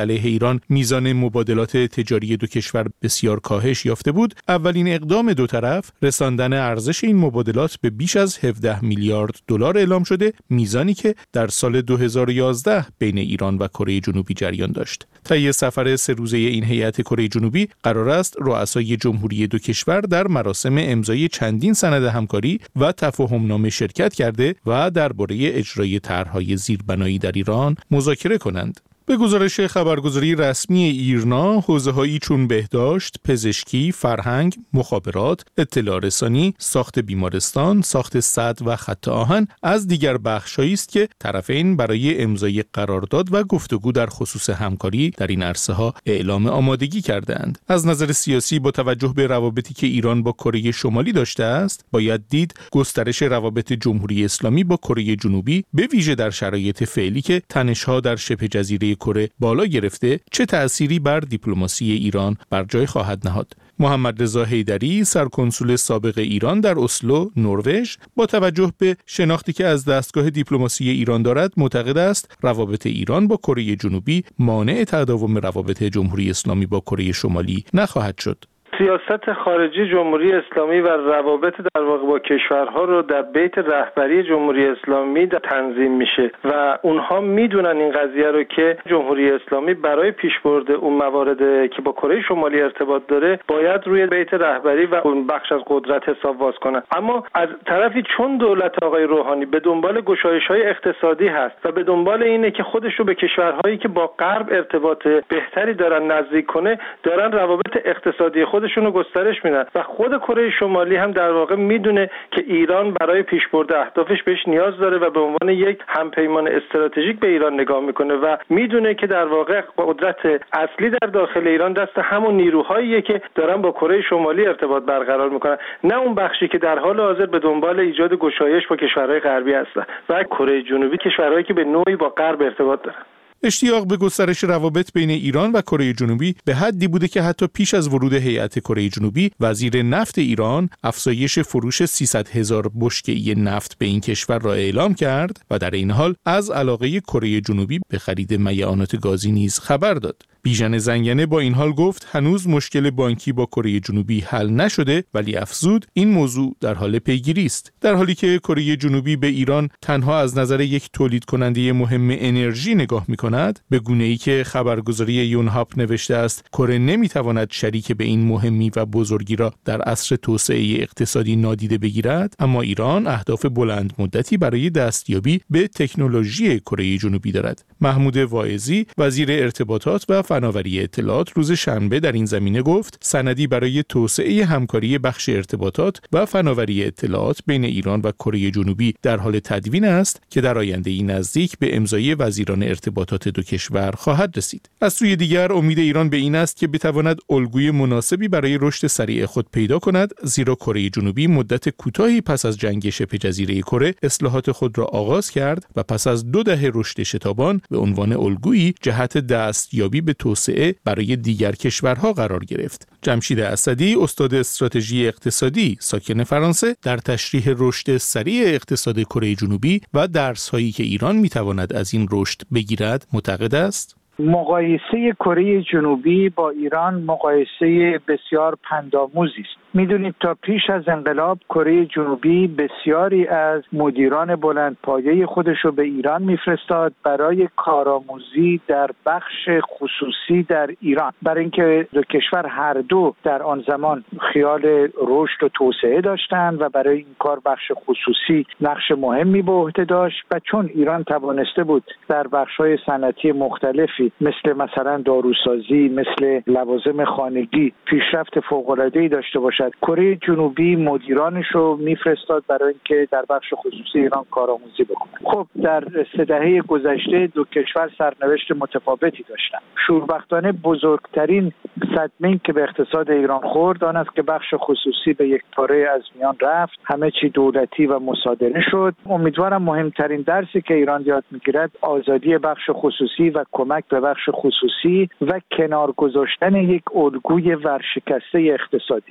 علیه ایران میزان مبادلات تجاری دو کشور بسیار کاهش یافته بود، اولین اقدام دو طرف رساندن ارزش این مبادلات به بیش از 17 میلیارد دلار اعلام شده، میزانی که در سال 2011 بین ایران و کره جنوبی جریان داشت. طی سفر 3 روزه این هیئت کره جنوبی قرار است رؤسای جمهوری دو کشور در مراسم امضای چندین سند همکاری و تفاهمنامه شرکت کرده و درباره اجرای طرح‌های زیربنایی در ایران مذاکره کنند. به گزارش خبرگزاری رسمی ایرنا، حوزه‌هایی چون بهداشت، پزشکی، فرهنگ، مخابرات، اطلاع رسانی، ساخت بیمارستان، ساخت سد و خط آهن از دیگر بخش‌هایی است که طرفین برای امضای قرارداد و گفتگو در خصوص همکاری در این عرصه‌ها اعلام آمادگی کردند. از نظر سیاسی با توجه به روابطی که ایران با کره شمالی داشته است، باید دید گسترش روابط جمهوری اسلامی با کره جنوبی به ویژه در شرایط فعلی که تنش‌ها در شبه جزیره کره بالا گرفته چه تأثیری بر دیپلماسی ایران بر جای خواهد نهاد. محمد رضا حیدری، سرکنسول سابق ایران در اسلو، نروژ، با توجه به شناختی که از دستگاه دیپلماسی ایران دارد، معتقد است روابط ایران با کره جنوبی مانع تداوم روابط جمهوری اسلامی با کره شمالی نخواهد شد. سیاست خارجی جمهوری اسلامی و روابط در واقع با کشورها رو در بیت رهبری جمهوری اسلامی تنظیم میشه و اونها میدونن این قضیه رو که جمهوری اسلامی برای پیشبرد اون موارد که با کره شمالی ارتباط داره باید روی بیت رهبری و اون بخش از قدرت حساب باز کنن. اما از طرفی چون دولت آقای روحانی به دنبال گشایش‌های اقتصادی هست و به دنبال اینه که خودش رو به کشورهایی که با غرب ارتباط بهتری دارن نزدیک کنه، دارن روابط اقتصادی خودشون رو گسترش میدن و خود کره شمالی هم در واقع میدونه که ایران برای پیشبرد اهدافش بهش نیاز داره و به عنوان یک همپیمان استراتژیک به ایران نگاه میکنه و میدونه که در واقع قدرت اصلی در داخل ایران دست همون نیروهاییه که دارن با کره شمالی ارتباط برقرار میکنن، نه اون بخشی که در حال حاضر به دنبال ایجاد گشایش با کشورهای غربی هستن. و کره جنوبی کشورهایی که به نوعی با غرب ارتباط دارن. اشتیاق به گسترش روابط بین ایران و کره جنوبی به حدی بوده که حتی پیش از ورود هیئت کره جنوبی، وزیر نفت ایران افزایش فروش 300,000 بشکه نفت به این کشور را اعلام کرد و در این حال از علاقه کره جنوبی به خرید میعانات گازی نیز خبر داد. بیژن زنگنه با این حال گفت هنوز مشکل بانکی با کره جنوبی حل نشده، ولی افزود این موضوع در حال پیگیری است. در حالی که کره جنوبی به ایران تنها از نظر یک تولید کننده مهم انرژی نگاه می‌کند، به گونه‌ای که خبرگزاری یونهاپ نوشته است کره نمی‌تواند شریک به این مهمی و بزرگی را در عصر توسعه اقتصادی نادیده بگیرد، اما ایران اهداف بلند مدتی برای دستیابی به تکنولوژی کره جنوبی دارد. محمود واعظی، وزیر ارتباطات و فناوری اطلاعات، روز شنبه در این زمینه گفت سندی برای توسعه همکاری بخش ارتباطات و فناوری اطلاعات بین ایران و کره جنوبی در حال تدوین است که در آینده نزدیک به امضای وزیران ارتباطات دو کشور خواهد رسید. از سوی دیگر امید ایران به این است که بتواند الگوی مناسبی برای رشد سریع خود پیدا کند، زیرا کره جنوبی مدت کوتاهی پس از جنگ شبه جزیره کره اصلاحات خود را آغاز کرد و پس از 2 دهه رشد شتابان به عنوان الگویی جهت دستیابی به توسعه برای دیگر کشورها قرار گرفت. جمشید اسدی، استاد استراتژی اقتصادی ساکن فرانسه، در تشریح رشد سریع اقتصاد کره جنوبی و درس‌هایی که ایران می‌تواند از این رشد بگیرد معتقد است مقایسه کره جنوبی با ایران مقایسه بسیار پندآموزی است. میدونید تا پیش از انقلاب کره جنوبی بسیاری از مدیران بلندپایه خودش رو به ایران میفرستاد برای کارآموزی در بخش خصوصی در ایران، برای اینکه دو کشور هر دو در آن زمان خیال رشد و توسعه داشتند و برای این کار بخش خصوصی نقش مهمی به عهده داشت و چون ایران توانسته بود در بخش‌های صنعتی مختلفی مثلا داروسازی، مثل لوازم خانگی پیشرفت فوق‌العاده‌ای داشته باشد، کره جنوبی مدیرانش رو میفرستاد برای اینکه در بخش خصوصی ایران کارآموزی بکنه. خب در 3 دهه گذشته دو کشور سرنوشت متفاوتی داشتن. شوربختانه بزرگترین صدمه‌ای که به اقتصاد ایران خورد آن است که بخش خصوصی به یک پاره از میان رفت، همه چی دولتی و مصادره شد. امیدوارم مهمترین درسی که ایران یاد میگیرد آزادی بخش خصوصی و کمک به بخش خصوصی و کنار گذاشتن یک الگوی ورشکسته اقتصادی است.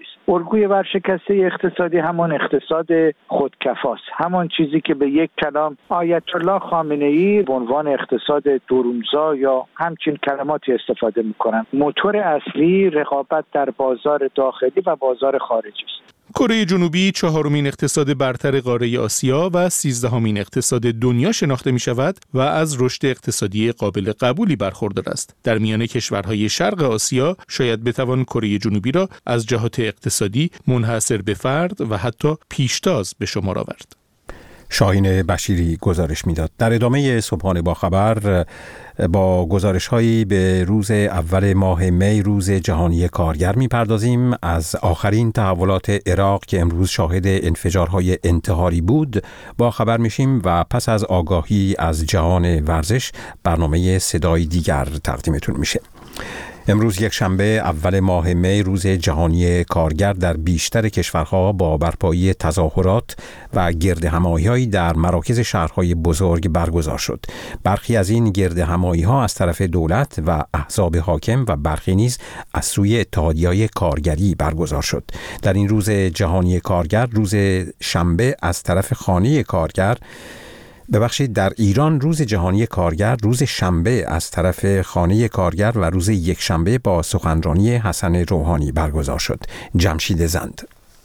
الگوی ورشکسته اقتصادی همان اقتصاد خودکفاست، همان چیزی که به یک کلام آیت الله خامنه‌ای به عنوان اقتصاد دورمزا یا همچین کلماتی استفاده می‌کنند. موتور اصلی رقابت در بازار داخلی و بازار خارجی است. کره جنوبی 4مین اقتصاد برتر قاره آسیا و 13مین اقتصاد دنیا شناخته می شود و از رشد اقتصادی قابل قبولی برخوردار است. در میان کشورهای شرق آسیا شاید بتوان کره جنوبی را از جهات اقتصادی منحصر به فرد و حتی پیشتاز به شمار آورد. شاهین بشیری گزارش میداد. در ادامه صبحانه با خبر با گزارش‌هایی به روز اول ماه می روز جهانی کارگر می‌پردازیم. از آخرین تحولات عراق که امروز شاهد انفجارهای انتحاری بود با خبر میشیم و پس از آگاهی از جهان ورزش برنامه صدای دیگر تقدیمتون میشه. امروز یک شنبه اول ماه می روز جهانی کارگر در بیشتر کشورها با برپایی تظاهرات و گردهمایی‌هایی در مراکز شهرهای بزرگ برگزار شد. برخی از این گردهمایی‌ها از طرف دولت و احزاب حاکم و برخی نیز از سوی اتحادیه‌های کارگری برگزار شد. در این روز جهانی کارگر، روز شنبه از طرف خانه کارگر در ایران روز جهانی کارگر روز شنبه از طرف خانه کارگر و روز یک شنبه با سخنرانی حسن روحانی برگزار شد. جمشید زند.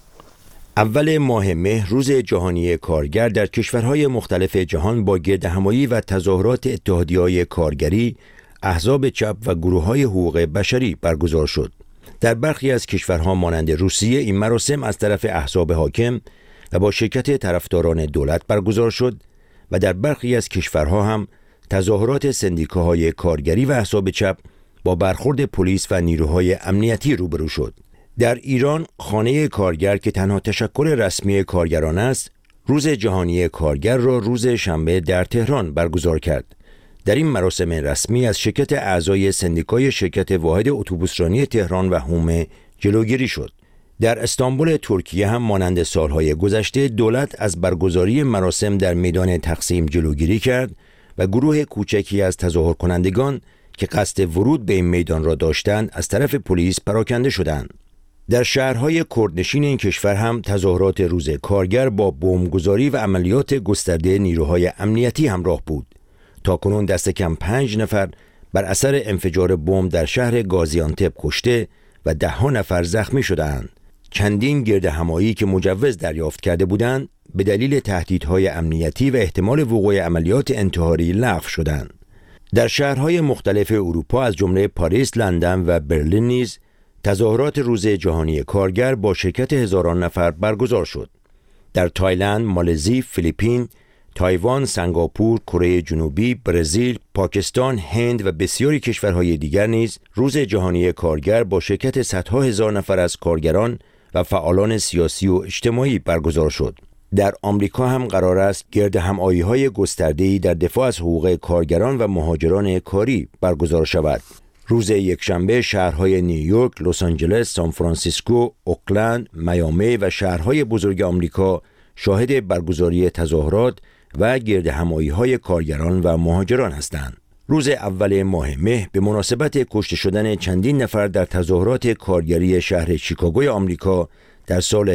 اول ماه مه روز جهانی کارگر در کشورهای مختلف جهان با گردهمایی و تظاهرات اتحادیه‌های کارگری، احزاب چپ و گروه‌های حقوق بشری برگزار شد. در برخی از کشورها مانند روسیه این مراسم از طرف احزاب حاکم و با شرکت طرفداران دولت برگزار شد و در برخی از کشورها هم تظاهرات سندیکاهای کارگری و احزاب چپ با برخورد پلیس و نیروهای امنیتی روبرو شد. در ایران خانه کارگر که تنها تشکل رسمی کارگران است، روز جهانی کارگر را روز شنبه در تهران برگزار کرد. در این مراسم رسمی از شرکت اعضای سندیکای شرکت واحد اتوبوسرانی تهران و هومه جلوگیری شد. در استانبول ترکیه هم مانند سالهای گذشته دولت از برگزاری مراسم در میدان تقسیم جلوگیری کرد و گروه کوچکی از تظاهر کنندگان که قصد ورود به این میدان را داشتند از طرف پلیس پراکنده شدند. در شهرهای کردنشین این کشور هم تظاهرات روز کارگر با بمبگذاری و عملیات گسترده نیروهای امنیتی همراه بود. تاکنون دست کم 5 نفر بر اثر انفجار بمب در شهر گازیانتپ کشته و 10 نفر زخمی شدند. چندین گردهمایی که مجوز دریافت کرده بودند به دلیل تهدیدهای امنیتی و احتمال وقوع عملیات انتحاری لغو شدند. در شهرهای مختلف اروپا از جمله پاریس، لندن و برلین نیز تظاهرات روز جهانی کارگر با شرکت هزاران نفر برگزار شد. در تایلند، مالزی، فیلیپین، تایوان، سنگاپور، کره جنوبی، برزیل، پاکستان، هند و بسیاری کشورهای دیگر نیز روز جهانی کارگر با شرکت صدها هزار نفر از کارگران و فعالان سیاسی و اجتماعی برگزار شد. در آمریکا هم قرار است گردهمایی‌های گسترده‌ای در دفاع از حقوق کارگران و مهاجران کاری برگزار شود. روز یکشنبه شهرهای نیویورک، لس آنجلس، سان فرانسیسکو، اوکلند، میامی و شهرهای بزرگ آمریکا شاهد برگزاری تظاهرات و گردهمایی‌های کارگران و مهاجران هستند. روز اول ماه مه به مناسبت کشته شدن چندین نفر در تظاهرات کارگری شهر شیکاگوی آمریکا در سال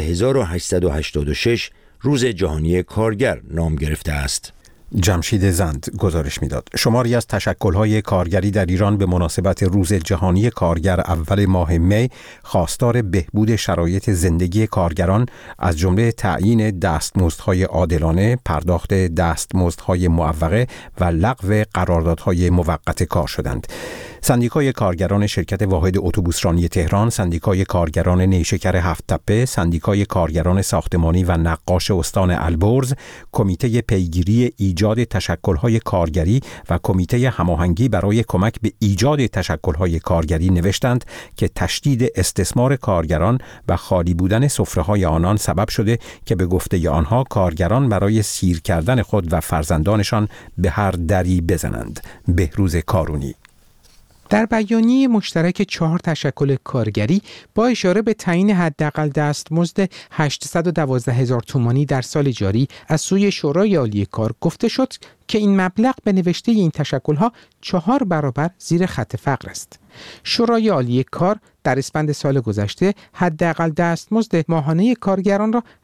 1886 روز جهانی کارگر نام گرفته است. جمشید زند گزارش میداد. شماری از تشکل‌های کارگری در ایران به مناسبت روز جهانی کارگر اول ماه می خواستار بهبود شرایط زندگی کارگران از جمله تعیین دستمزدهای عادلانه، پرداخت دستمزدهای معوقه و لغو قراردادهای موقت کار شدند. سندیکای کارگران شرکت واحد اتوبوسرانی تهران، سندیکای کارگران نیشکر هفت تپه، سندیکای کارگران ساختمانی و نقاش استان البرز، کمیته پیگیری ایجاد تشکل‌های کارگری و کمیته هماهنگی برای کمک به ایجاد تشکل‌های کارگری نوشتند که تشدید استثمار کارگران و خالی بودن سفره‌های آنان سبب شده که به گفته آنها کارگران برای سیر کردن خود و فرزندانشان به هر دری بزنند. بهروز کارونی. در بیانیه مشترک 4 تشکل کارگری با اشاره به تعیین حداقل دستمزد 812,000 تومانی در سال جاری از سوی شورای عالی کار گفته شد که این مبلغ به نوشته این تشکل‌ها 4 برابر زیر خط فقر است. شورای عالی کار در اسفند سال گذشته حداقل دستمزد ماهانه کارگران را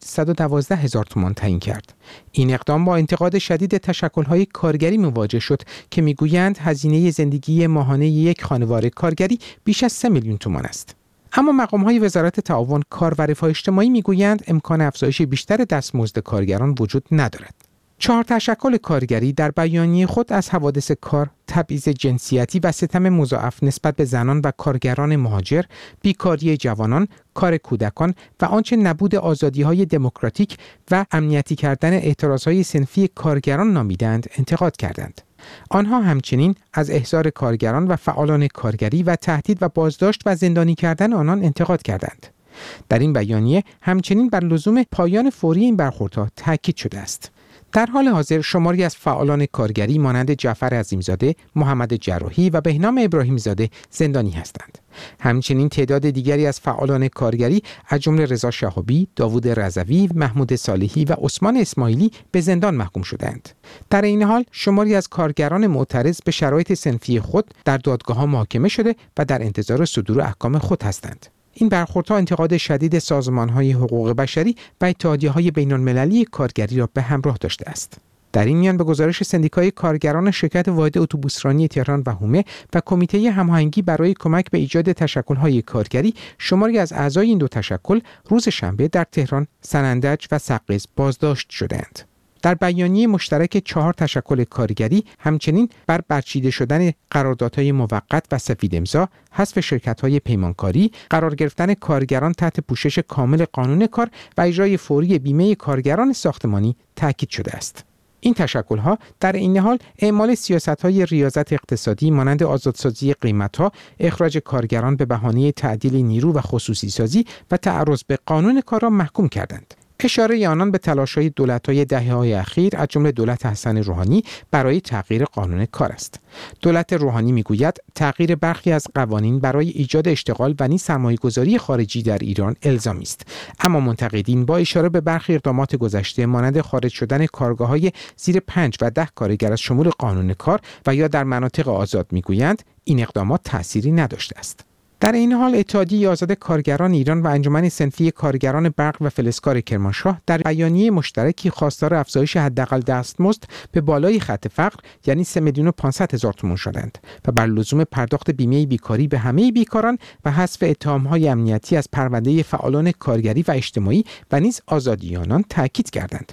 812,000 تومان تعیین کرد. این اقدام با انتقاد شدید تشکل‌های کارگری مواجه شد که میگویند هزینه زندگی ماهانه یک خانواده کارگری بیش از 3 میلیون تومان است. اما مقام‌های وزارت تعاون، کار و رفاه اجتماعی میگویند امکان افزایش بیشتر دستمزد کارگران وجود ندارد. 4 تشکل کارگری در بیانیه خود از حوادث کار، تبعیض جنسیتی و ستم مضاعف نسبت به زنان و کارگران مهاجر، بیکاری جوانان، کار کودکان و آنچه نبود آزادی‌های دموکراتیک و امنیتی کردن اعتراضهای صنفی کارگران نامیدند انتقاد کردند. آنها همچنین از احضار کارگران و فعالان کارگری و تهدید و بازداشت و زندانی کردن آنان انتقاد کردند. در این بیانیه همچنین بر لزوم پایان فوری این برخوردها تاکید شده است. در حال حاضر شماری از فعالان کارگری مانند جعفر عظیمزاده، محمد جراحی و بهنام ابراهیم‌زاده زندانی هستند. همچنین تعداد دیگری از فعالان کارگری از جمله رضا شهابی، داوود رضوی، محمود صالحی و عثمان اسماعیلی به زندان محکوم شدند. در این حال شماری از کارگران معترض به شرایط صنفی خود در دادگاه‌ها محاکمه شده و در انتظار صدور احکام خود هستند. این برخوردها انتقاد شدید سازمان‌های حقوق بشری و اتحادیه‌های بین‌المللی کارگری را به همراه داشته است. در این میان به گزارش سندیکای کارگران شرکت واحد اتوبوسرانی تهران و حومه و کمیته هماهنگی برای کمک به ایجاد تشکل‌های کارگری، شماری از اعضای این دو تشکل روز شنبه در تهران، سنندج و سقز بازداشت شدند. در بیانیه مشترک 4 تشکل کارگری همچنین بر برچیده شدن قراردادهای موقت و سفید امضا، حذف شرکت‌های پیمانکاری، قرار گرفتن کارگران تحت پوشش کامل قانون کار و اجرای فوری بیمه کارگران ساختمانی تاکید شده است. این تشکل‌ها در این حال اعمال سیاست‌های ریاضت اقتصادی مانند آزادسازی قیمت‌ها، اخراج کارگران به بهانه تعدیل نیرو و خصوصی سازی و تعرض به قانون کار را محکوم کردند. اشاره آنان به تلاش‌های دولت‌های دهه‌های اخیر از جمله دولت حسن روحانی برای تغییر قانون کار است. دولت روحانی می‌گوید تغییر برخی از قوانین برای ایجاد اشتغال و نیز سرمایه‌گذاری خارجی در ایران الزامی است. اما منتقدین با اشاره به برخی اقدامات گذشته مانند خارج شدن کارگاه‌های زیر 5 و 10 کارگر از شمول قانون کار و یا در مناطق آزاد می‌گویند این اقدامات تأثیری نداشته است. در این حال اتحادیه آزاد کارگران ایران و انجمن صنفی کارگران برق و فلزکار کرمانشاه در بیانیه مشترکی خواستار افزایش حداقل دستمزد به بالای خط فقر یعنی 3,500,000 تومان شدند و بر لزوم پرداخت بیمه بیکاری به همه بیکاران و حذف اتهام‌های امنیتی از پرونده فعالان کارگری و اجتماعی و نیز آزادی آنان تاکید کردند.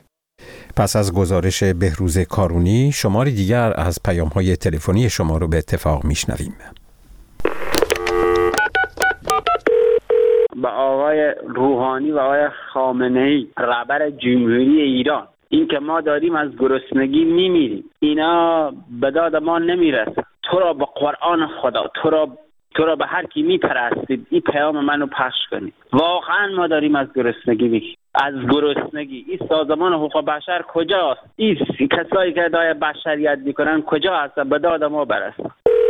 پس از گزارش بهروز کارونی، شماری دیگر از پیام‌های تلفنی شما رو به اتفاق میشنویم. با آقای روحانی و آقای خامنه‌ای رهبر جمهوری ایران، این که ما داریم از گرسنگی میمیریم، اینا به داد ما نمیرسه. تو را به قرآن خدا، تو را به هر کی میپرستید این پیام منو پخش کنید. واقعا ما داریم از گرسنگی میمیریم. از گرسنگی. این سازمان حقوق بشر کجاست؟ این کسایی که ادعای بشریت میکنن کجا هستن؟ به داد ما برسن.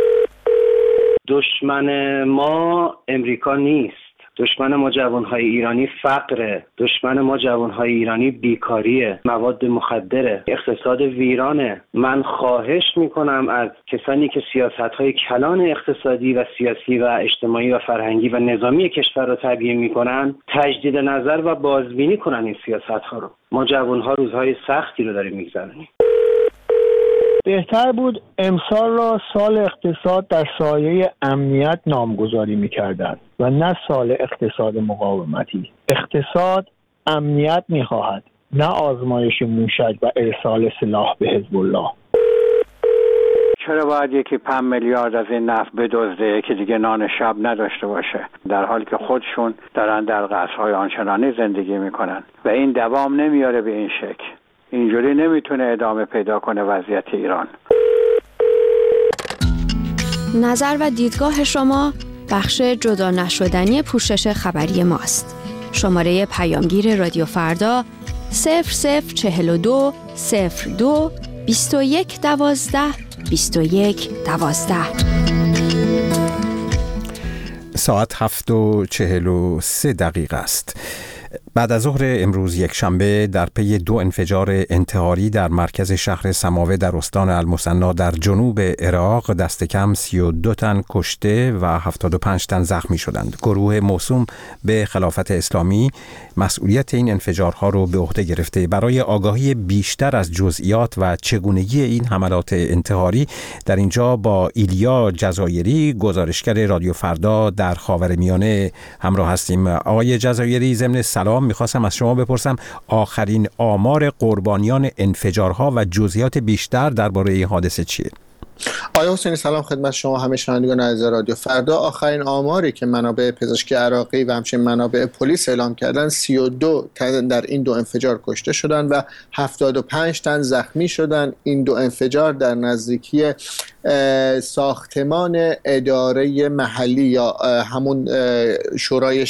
دشمن ما امریکا نیست. دشمن ما جوانهای ایرانی فقره. دشمن ما جوانهای ایرانی بیکاریه، مواد مخدره، اقتصاد ویرانه. من خواهش میکنم از کسانی که سیاستهای کلان اقتصادی و سیاسی و اجتماعی و فرهنگی و نظامی کشور رو تبیین میکنن تجدید نظر و بازبینی کنن این سیاستها رو. ما جوانها روزهای سختی رو داریم میگذرونیم. بهتر بود امسال را سال اقتصاد در سایه امنیت نامگذاری می‌کردند و نه سال اقتصاد مقاومتی. اقتصاد امنیت می‌خواهد، نه آزمایش موشک و ارسال سلاح به حزب الله. چرا باید یکی 5 میلیارد از این نفت بدزده که دیگه نان شب نداشته باشه، در حالی که خودشون دارن در قصرهای آنچنانی زندگی میکنن و این دوام نمیاره به این شکل. اینجوری نمیتونه ادامه پیدا کنه وضعیت ایران. نظر و دیدگاه شما بخش جدا نشدنی پوشش خبری ماست. شماره پیامگیر رادیو فردا 0042 02 21 12 21 12. ساعت 7:43 است. بعد از ظهر امروز یک شنبه در پی 2 انفجار انتحاری در مرکز شهر سماوه در استان المثنی در جنوب عراق دست کم 32 تن کشته و 75 تن زخمی شدند. گروه موسوم به خلافت اسلامی مسئولیت این انفجارها را به عهده گرفته. برای آگاهی بیشتر از جزئیات و چگونگی این حملات انتحاری در اینجا با ایلیا جزایری، گزارشگر رادیو فردا در خاورمیانه همراه هستیم. آقای جزایری، ضمن سلام میخواستم از شما بپرسم آخرین آمار قربانیان انفجارها و جزئیات بیشتر درباره این حادثه چیه؟ آقای حسینی سلام خدمت شما همه شنوندگان عزیز رادیو فردا. آخرین آماری که منابع پزشکی عراقی و همچنین منابع پلیس اعلام کردن 32 تن در این 2 انفجار کشته شدند و 75 تن زخمی شدند. این 2 انفجار در نزدیکی ساختمان اداره محلی یا همون شورای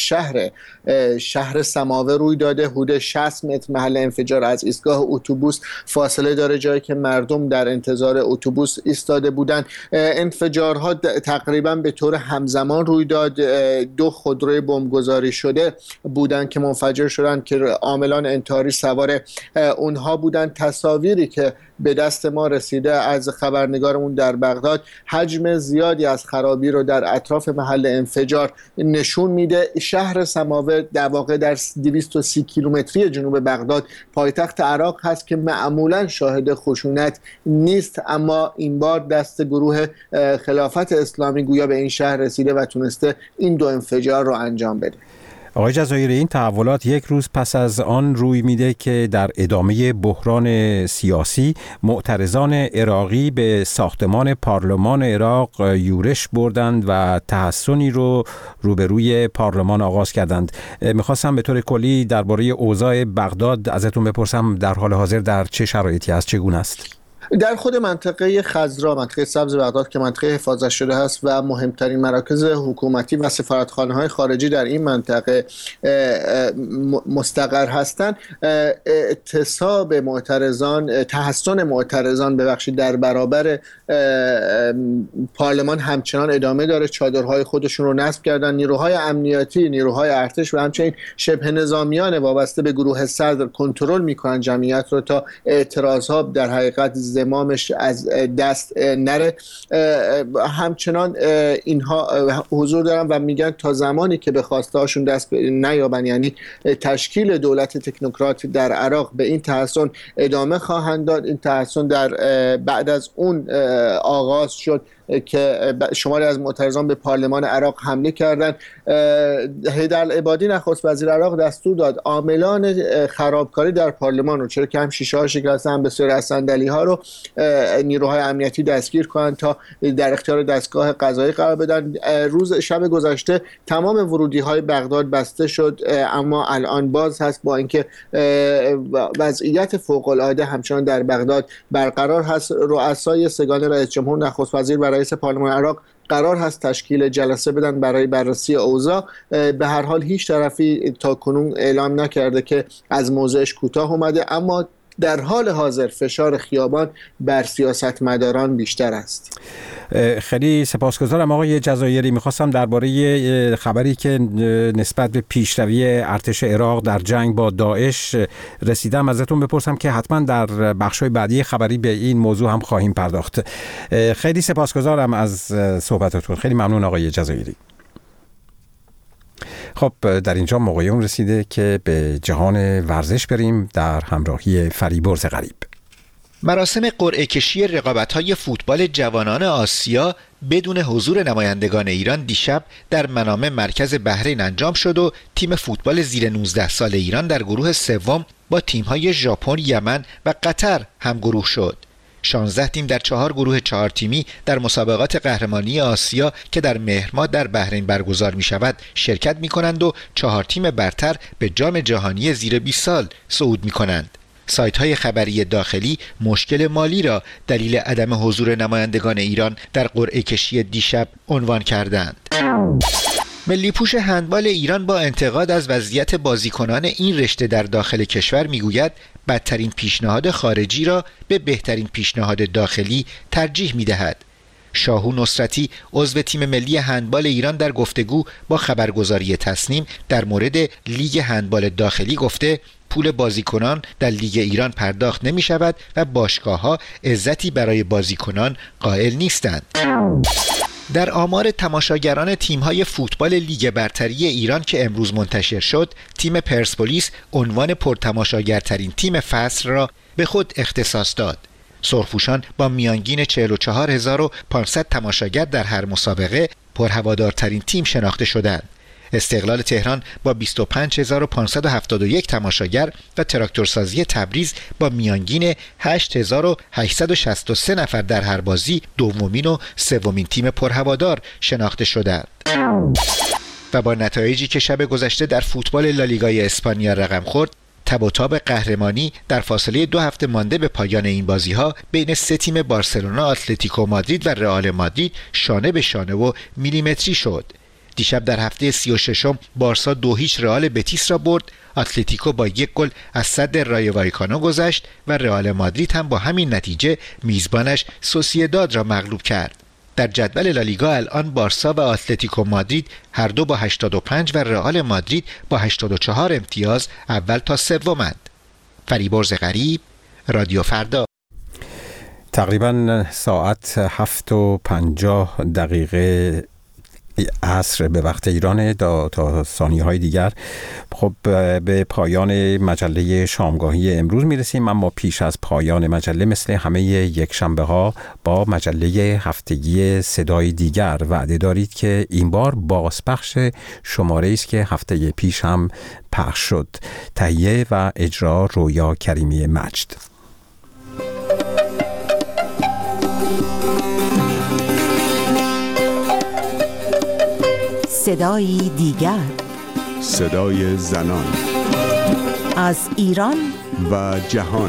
شهر سماوه روی داده. حدود 60 متر محل انفجار از ایستگاه اتوبوس فاصله داره، جایی که مردم در انتظار اتوبوس ایستاده بودند. انفجارها تقریبا به طور همزمان روی داد. 2 خودروی بمبگذاری شده بودند که منفجر شدند که عاملان انتحاری سوار اونها بودند. تصاویری که به دست ما رسیده از خبرنگارمون در بغداد حجم زیادی از خرابی رو در اطراف محل انفجار نشون میده. شهر سماوه در واقع در 230 کیلومتری جنوب بغداد پایتخت عراق هست که معمولا شاهد خشونت نیست، اما این بار دست گروه خلافت اسلامی گویا به این شهر رسیده و تونسته این 2 انفجار رو انجام بده. آقای جزایری، این تحولات یک روز پس از آن روی میده که در ادامه بحران سیاسی معترضان عراقی به ساختمان پارلمان عراق یورش بردند و تحصنی رو روبروی پارلمان آغاز کردند. میخواستم به طور کلی درباره اوضاع بغداد ازتون بپرسم در حال حاضر در چه شرایطی است، چگونه است؟ در خود منطقه خضرا، منطقه سبز بغداد که منطقه حفاظت شده است و مهمترین مراکز حکومتی و سفارتخانه‌های خارجی در این منطقه مستقر هستند، اعتصاب معترضان، تحصن معترضان در برابر پارلمان همچنان ادامه داره. چادرهای خودشون رو نصب کردن. نیروهای امنیتی، نیروهای ارتش و همچنین شبه نظامیان وابسته به گروه صدر کنترل میکنن جمعیت رو تا اعتراضها در حقیقت زمامش از دست نره. همچنان اینها حضور دارن و میگن تا زمانی که به خواسته هاشون دست نیابن، یعنی تشکیل دولت تکنوکرات در عراق، به این تحصن ادامه خواهند داد. این تحصن در بعد از اون آغاز شد که شماری از معترضان به پارلمان عراق حمله کردند. حیدرالعبادی نخست وزیر عراق دستور داد عاملان خرابکاری در پارلمان رو، چرا که هم شیشه ها شکسته هم بسیاری از صندلی ها رو نیروهای امنیتی دستگیر کنند تا در اختیار دستگاه قضایی قرار بدن. شب گذشته تمام ورودی های بغداد بسته شد، اما الان باز هست، با اینکه وضعیت فوق العاده همچنان در بغداد برقرار هست. رؤسای سگان رئیس جمهور، نخست وزیر و رئیس پارلمان عراق قرار هست تشکیل جلسه بدن برای بررسی اوضاع. به هر حال هیچ طرفی تا کنون اعلام نکرده که از موضعش کوتاه اومده، اما در حال حاضر فشار خیابان بر سیاستمداران بیشتر است. خیلی سپاسگزارم آقای جزایری. میخواستم درباره خبری که نسبت به پیشروی ارتش عراق در جنگ با داعش رسیدم ازتون بپرسم که حتما در بخش‌های بعدی خبری به این موضوع هم خواهیم پرداخت. خیلی سپاسگزارم از صحبتتون. خیلی ممنون آقای جزایری. خب در اینجا موقع اون رسیده که به جهان ورزش بریم در همراهی فریبرز غریب. مراسم قرعه کشی رقابت‌های فوتبال جوانان آسیا بدون حضور نمایندگان ایران دیشب در منامه مرکز بحرین انجام شد و تیم فوتبال زیر 19 سال ایران در گروه سوم با تیم‌های ژاپن، یمن و قطر همگروه شد. 16 تیم در 4 گروه 4 تیمی در مسابقات قهرمانی آسیا که در مهر ماه در بحرین برگزار می شود شرکت می کنند و 4 تیم برتر به جام جهانی زیر 20 سال صعود می کنند. سایت های خبری داخلی مشکل مالی را دلیل عدم حضور نمایندگان ایران در قرعه کشی دیشب عنوان کردند. ملی پوش هندبال ایران با انتقاد از وضعیت بازیکنان این رشته در داخل کشور میگوید بدترین پیشنهاد خارجی را به بهترین پیشنهاد داخلی ترجیح میدهد. شاهو نصرتی عضو تیم ملی هندبال ایران در گفتگو با خبرگزاری تصنیم در مورد لیگ هندبال داخلی گفته پول بازیکنان در لیگ ایران پرداخت نمی شود و باشگاه‌ها عزتی برای بازیکنان قائل نیستند. در آمار تماشاگران تیم‌های فوتبال لیگ برتری ایران که امروز منتشر شد، تیم پرسپولیس عنوان پرتماشاگرترین تیم فصل را به خود اختصاص داد. سرخپوشان با میانگین 44500 تماشاگر در هر مسابقه پرهوادارترین تیم شناخته شدند. استقلال تهران با 25571 تماشاگر و تراکتورسازی تبریز با میانگین 8863 نفر در هر بازی دومین و سومین تیم پرهوادار شناخته شدند. و با نتایجی که شب گذشته در فوتبال لالیگای اسپانیا رقم خورد، تب و تاب قهرمانی در فاصله 2 هفته مانده به پایان این بازی‌ها بین 3 تیم بارسلونا، اتلتیکو مادرید و رئال مادرید شانه به شانه و میلیمتری شد. دیشب در هفته 36م بارسا 2-0 رئال بتیس را برد، اتلتیکو با 1 گل از صد رای وایکانو گذشت و رئال مادرید هم با همین نتیجه میزبانش سوسییداد را مغلوب کرد. در جدول لالیگا الان بارسا و اتلتیکو مادرید هر دو با 85 و رئال مادرید با 84 امتیاز اول تا سومند. فریبرز غریب، رادیو فردا. تقریبا ساعت 7:50 عصر به وقت ایران تا ثانیه‌های دیگر. خب به پایان مجله شامگاهی امروز میرسیم، اما پیش از پایان مجله مثل همه یک شنبه ها با مجله هفتگی صدای دیگر وعده دارید که این بار بازپخش شماره است که هفته پیش هم پخش شد. تهیه و اجرا رویا کریمی مجد. صدای دیگر، صدای زنان از ایران و جهان.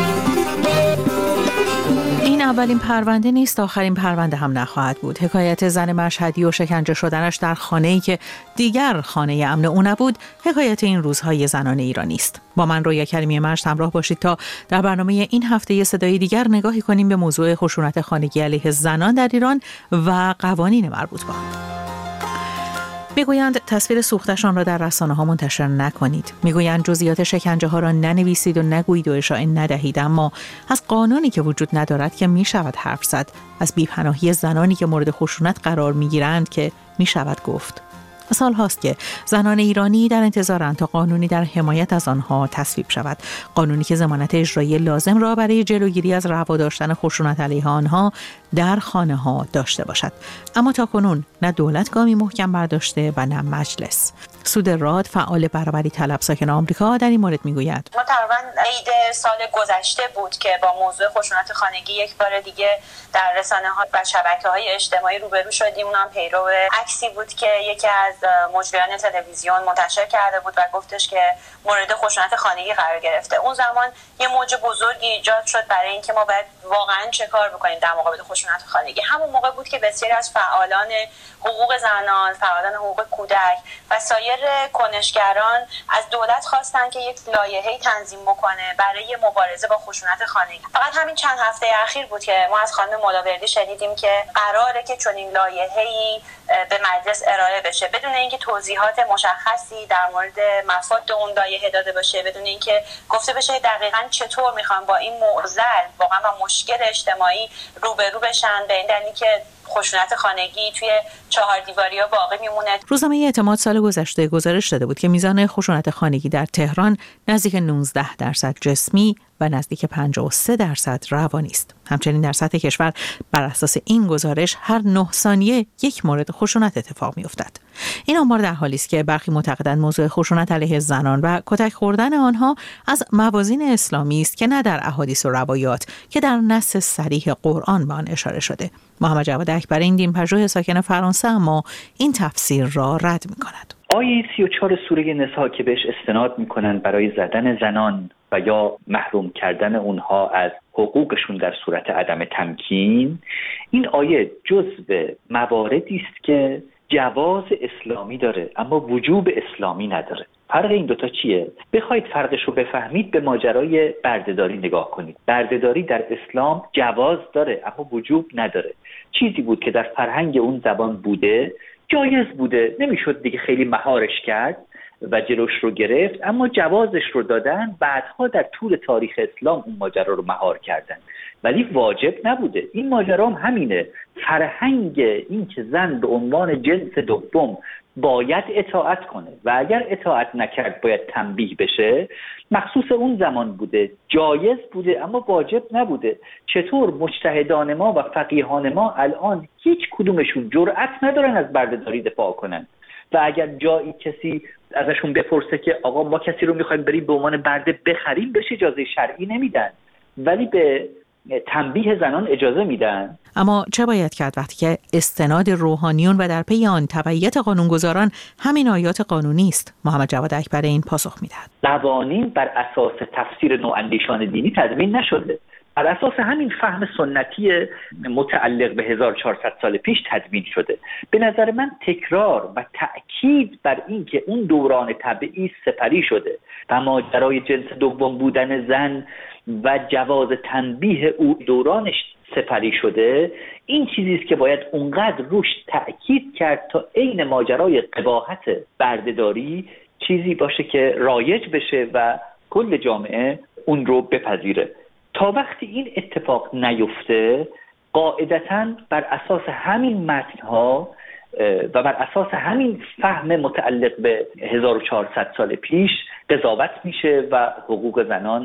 این اولین پرونده نیست، آخرین پرونده هم نخواهد بود. حکایت زن مشهدی و شکنجه شدنش در خانه‌ای که دیگر خانه امن او نبود، حکایت این روزهای زنان ایرانی است. با من رویا کریمی مجد همراه باشید تا در برنامه این هفته صدای دیگر نگاهی کنیم به موضوع خشونت خانگی علیه زنان در ایران و قوانین مربوط به آن. میگویند تصویر سوختشان را در رسانه‌ها منتشر نکنید. میگویند جزئیات شکنجه ها را ننویسید و نگویید و اشاعه ندهید، اما از قانونی که وجود ندارد که میشود حرف زد، از بی‌پناهی زنانی که مورد خشونت قرار میگیرند که میشود گفت. سال هاست که زنان ایرانی در انتظارند تا قانونی در حمایت از آنها تصویب شود، قانونی که ضمانت اجرایی لازم را برای جلوگیری از روا داشتن خشونت علیه آنها در خانه ها داشته باشد. اما تاکنون نه دولت گامی محکم برداشته و نه مجلس. سود راد، فعال برابری طلب ساکن آمریکا، در این مورد میگوید ما تقریبا عید سال گذشته بود که با موضوع خشونت خانگی یک بار دیگه در رسانه‌ها و شبکه‌های اجتماعی روبرو شدیم. اونم پیرو عکسی بود که یکی از مجریان تلویزیون منتشر کرده بود و گفتش که مورد خشونت خانگی قرار گرفته. اون زمان یه موج بزرگی ایجاد شد برای اینکه ما باید واقعا چه کار بکنیم در مقابل خشونت خانگی. همون موقع بود که بسیاری از فعالان حقوق زنان، فعالان حقوق کودک و سایر کنشگران از دولت خواستن که یک لایحه‌ای تنظیم بکنه برای مبارزه با خشونت خانگی. فقط همین چند هفته اخیر بود که ما از خانم ملاوردی شنیدیم که قراره که چنین لایحه‌ای به مجلس ارائه بشه بدون اینکه توضیحات مشخصی در مورد مفاد اون لایحه داده باشه، بدون اینکه گفته بشه دقیقاً چطور میخوان با این معضل واقعا با مشکل اجتماعی روبرو بشن، به این دلیل که خشونت خانگی توی چهار دیواریا باقی میمونه. روزنامه اعتماد سال گذشته گزارش داده بود که میزان خشونت خانگی در تهران نزدیک 19% جسمی و نزدیک 53% روانی است. همچنین در سطح کشور بر اساس این گزارش هر 9 ثانیه یک مورد خشونت اتفاق می‌افتد. این آمار در حالی است که برخی معتقدند موضوع خشونت علیه زنان و کتک خوردن آنها از موازین اسلامی است که نه در احادیث و روایات که در نص صریح قرآن به آن اشاره شده. محمد جواد اکبری این دین پژوه ساکن فرانسه اما این تفسیر را رد می‌کند. آیه 34 سوره نساء که بهش استناد می‌کنند برای زدن زنان و یا محروم کردن اونها از حقوقشون در صورت عدم تمکین، این آیه جزو مواردی است که جواز اسلامی داره اما وجوب اسلامی نداره. فرق این دوتا چیه؟ بخواید فرقش رو بفهمید به ماجرای بردهداری نگاه کنید. بردهداری در اسلام جواز داره اما وجوب نداره. چیزی بود که در فرهنگ اون زبان بوده، جایز بوده، نمیشد دیگه خیلی مهارش کرد و جلوش رو گرفت، اما جوازش رو دادن. بعدها در طول تاریخ اسلام اون ماجرا رو مهار کردن، ولی واجب نبوده. این ماجرا هم همینه. فرهنگ این که زن به عنوان جنس دوم باید اطاعت کنه و اگر اطاعت نکرد باید تنبیه بشه، مخصوص اون زمان بوده، جایز بوده اما واجب نبوده. چطور مجتهدان ما و فقیهان ما الان هیچ کدومشون جرأت ندارن از بردهداری دفاع کنن و اگر جایی کسی ازشون بپرسه که آقا ما کسی رو میخوایم بریم به عنوان برده بخریم، بهش اجازه شرعی نمیدن ولی به تنبیه زنان اجازه میدن. اما چه باید کرد وقتی که استناد روحانیون و در پی آن تبعیت قانونگذاران همین آیات قانونی است؟ محمد جواد اکبر این پاسخ میدهد. قوانین بر اساس تفسیر نواندیشان دینی تدوین نشده، بر اساس همین فهم سنتی متعلق به 1400 سال پیش تدوین شده. به نظر من تکرار و تأکید بر این که اون دوران تبعیض سپری شده و ماجرای جنس دوم بودن زن و جواز تنبیه او دورانش سپری شده، این چیزی است که باید اونقدر روش تأکید کرد تا عین ماجرای قباحت بردهداری چیزی باشه که رایج بشه و کل جامعه اون رو بپذیره. تا وقتی این اتفاق نیفته، قاعدتاً بر اساس همین متن‌ها و بر اساس همین فهم متعلق به 1400 سال پیش قضاوت میشه و حقوق زنان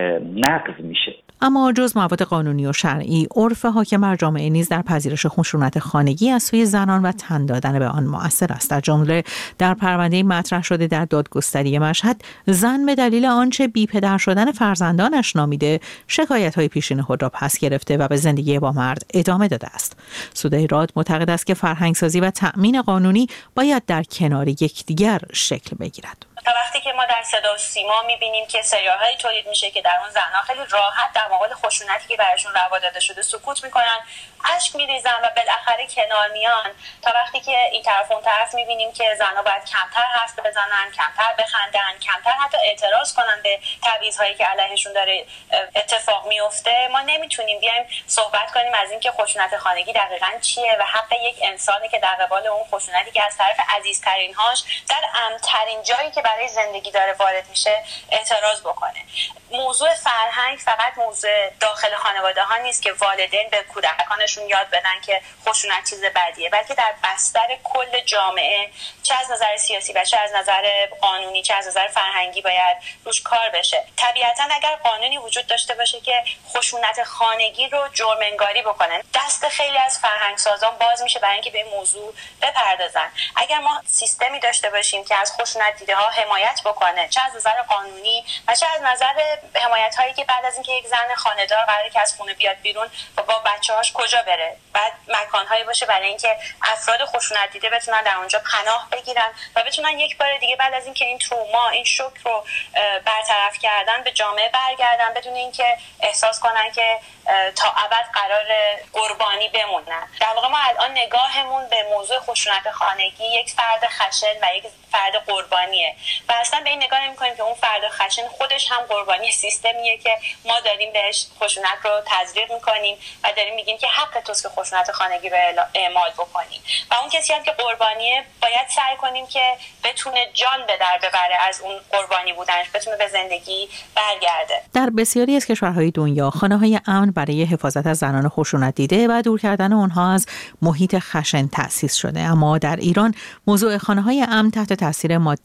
نقض میشه. اما جز مواد قانونی و شرعی، عرف حاکم بر جامعه نیز در پذیرش خشونت خانگی از سوی زنان و تن دادن به آن مؤثر است. در جمله در پرونده مطرح شده در دادگستری مشهد، زن به دلیل آنچه بی پدر شدن فرزندانش نامیده شکایت‌های پیشین خود را پس گرفته و به زندگی با مرد ادامه داده است. سود ایراد معتقد است که فرهنگسازی و تأمین قانونی باید در کنار یکدیگر شکل بگیرد. تا وقتی که ما در صدا و سیما می‌بینیم که سریال‌هایی تولید میشه که در اون زن‌ها خیلی راحت در مقابل خشونتی که براشون روا داده شده سکوت میکنن، اشک میریزن و بالاخره کنار میان، تا وقتی که این طرف اون طرف می‌بینیم که زن‌ها باید کمتر حرف بزنن، کمتر بخندن، کمتر حتی اعتراض کنن به تبعیض‌هایی که علیهشون داره اتفاق میفته، ما نمیتونیم بیایم صحبت کنیم از اینکه خشونت خانگی دقیقاً چیه و حق یک انسانی که در قبال اون خشونتی که از طرف عزیزترین‌هاش در امن‌ترین جایی که برای زندگی داره وارد میشه اعتراض بکنه. موضوع فرهنگ فقط موضوع داخل خانواده ها نیست که والدین به کودکانشون یاد بدن که خشونت چیز بدیه، بلکه در بستر کل جامعه، چه از نظر سیاسی و چه از نظر قانونی، چه از نظر فرهنگی باید روش کار بشه. طبیعتا اگر قانونی وجود داشته باشه که خشونت خانگی رو جرم انگاری بکنن، دست خیلی از فرهنگ سازان باز میشه برای اینکه به این موضوع بپردازن. اگر ما سیستمی داشته باشیم که از خشونت دیده ها حمایت بکنه، چه از نظر قانونی و چه از نظر حمایت هایی که بعد از اینکه یک زن خانه‌دار قراره که از خونه بیاد بیرون و با بچه‌هاش کجا بره، بعد مکان‌هایی باشه برای اینکه افراد خشونت دیده بتونن در اونجا پناه بگیرن و بتونن یک بار دیگه بعد از اینکه این تروما، این شوک رو برطرف کردن به جامعه برگردن بدون اینکه احساس کنن که تا ابد قرار قربانی بمونن. در واقع ما الان نگاهمون به موضوع خشونت خانگی یک فرد خشن و یک فرد قربانیه و اصلا به این نگاه نمی‌کنیم که اون فرد خشن خودش هم قربانی سیستمیه که ما داریم بهش خشونت رو تزریق می‌کنیم و داریم میگیم که حق توست که خشونت خانگی رو اعمال بکنی و اون کسی هم که قربانیه باید سعی کنیم که بتونه جان به در ببره از اون قربانی بودنش، بتونه به زندگی برگرده. در بسیاری از کشورهای دنیا خانه‌های امن برای حفاظت از زنان خشونت دیده و دور کردن آنها از محیط خشن تأسیس شده، اما در ایران موضوع خانه‌های امن تحت تاثیر ماده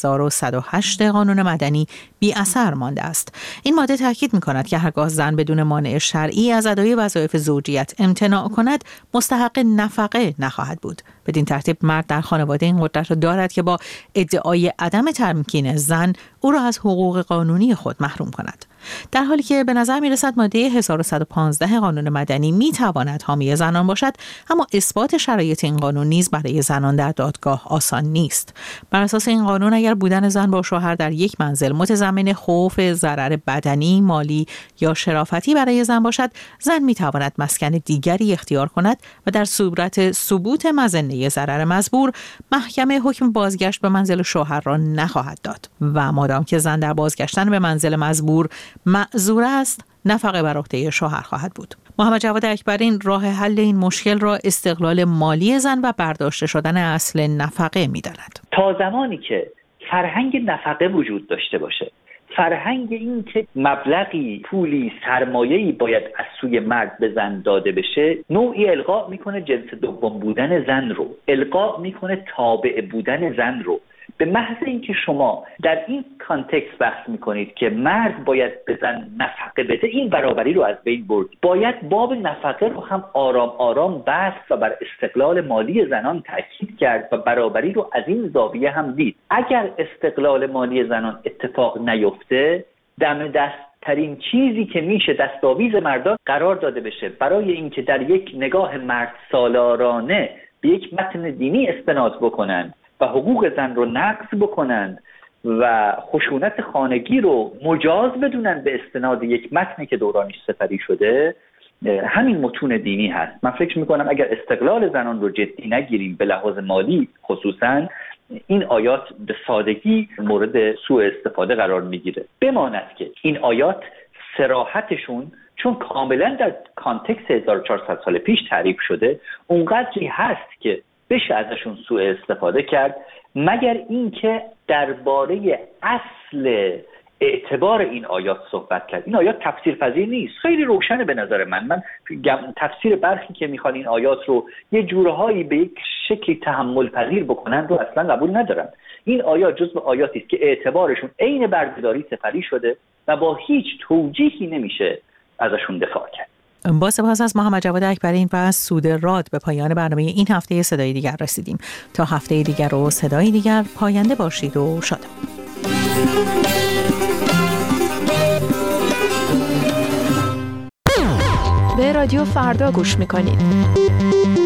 1108 قانون مدنی بی اثر مانده است. این ماده تاکید می‌کند که هرگاه زن بدون مانع شرعی از ادای وظایف زوجیت امتناع کند، مستحق نفقه نخواهد بود. بدین ترتیب مرد در خانواده این قدرت را دارد که با ادعای عدم تمکین زن او را از حقوق قانونی خود محروم کند. در حالی که به نظر می‌رسد ماده 1115 قانون مدنی می‌تواند حامی زنان باشد، اما اثبات شرایط این قانون نیز برای زنان در دادگاه آسان نیست. بر اساس این قانون اگر بودن زن با شوهر در یک منزل متضمن خوف ضرر بدنی، مالی یا شرافتی برای زن باشد، زن می‌تواند مسکن دیگری اختیار کند و در صورت ثبوت مظنه ضرر مزبور، محکمه حکم بازگشت به منزل شوهر را نخواهد داد و مادام که زن در بازگشتن به منزل مزبور معذور است، نفقه بر عهده شوهر خواهد بود. محمد جواد اکبرین راه حل این مشکل را استقلال مالی زن و برداشته شدن اصل نفقه می‌داند. تا زمانی که فرهنگ نفقه وجود داشته باشه، فرهنگ این که مبلغی، پولی، سرمایه‌ای باید از سوی مرد به زن داده بشه، نوعی القا میکنه جنس دوم بودن زن رو، القا میکنه تابع بودن زن رو. به محض اینکه شما در این کانتکست بحث میکنید که مرد باید به زن نفقه بده، این برابری رو از بین برد. باید باب نفقه رو هم آرام آرام بست و بر استقلال مالی زنان تاکید کرد و برابری رو از این زاویه هم دید. اگر استقلال مالی زنان اتفاق نیفته، دم دست ترین چیزی که میشه دستاویز مردان قرار داده بشه برای اینکه در یک نگاه مرد سالارانه به یک متن دینی استناد بکنن و حقوق زن رو نقض بکنن و خشونت خانگی رو مجاز بدونن به استناد یک متنی که دورانش سپری شده، همین متون دینی هست. من فکر میکنم اگر استقلال زنان رو جدی نگیریم به لحاظ مالی خصوصا، این آیات به سادگی مورد سوء استفاده قرار میگیره. بماند که این آیات صراحتشون چون کاملا در کانتکست 1400 سال پیش تعریف شده، اونقدری هست که بشه ازشون سوء استفاده کرد، مگر اینکه درباره اصل اعتبار این آیات صحبت کرد. این آیات تفسیر پذیر نیست، خیلی روشنه به نظر من تفسیر برخی که میخوان این آیات رو یه جورهایی به یک شکلی تحمل پذیر بکنن رو اصلا قبول ندارن. این آیات جزو آیاتی است که اعتبارشون عین بردهداری سپری شده و با هیچ توجیهی نمیشه ازشون دفاع کرد. با سپاس از محمد جواد اکبرین و سود راد به پایان برنامه این هفته صدای دیگر رسیدیم. تا هفته دیگر و صدای دیگر، پاینده باشید و شاد. به رادیو فردا گوش میکنید.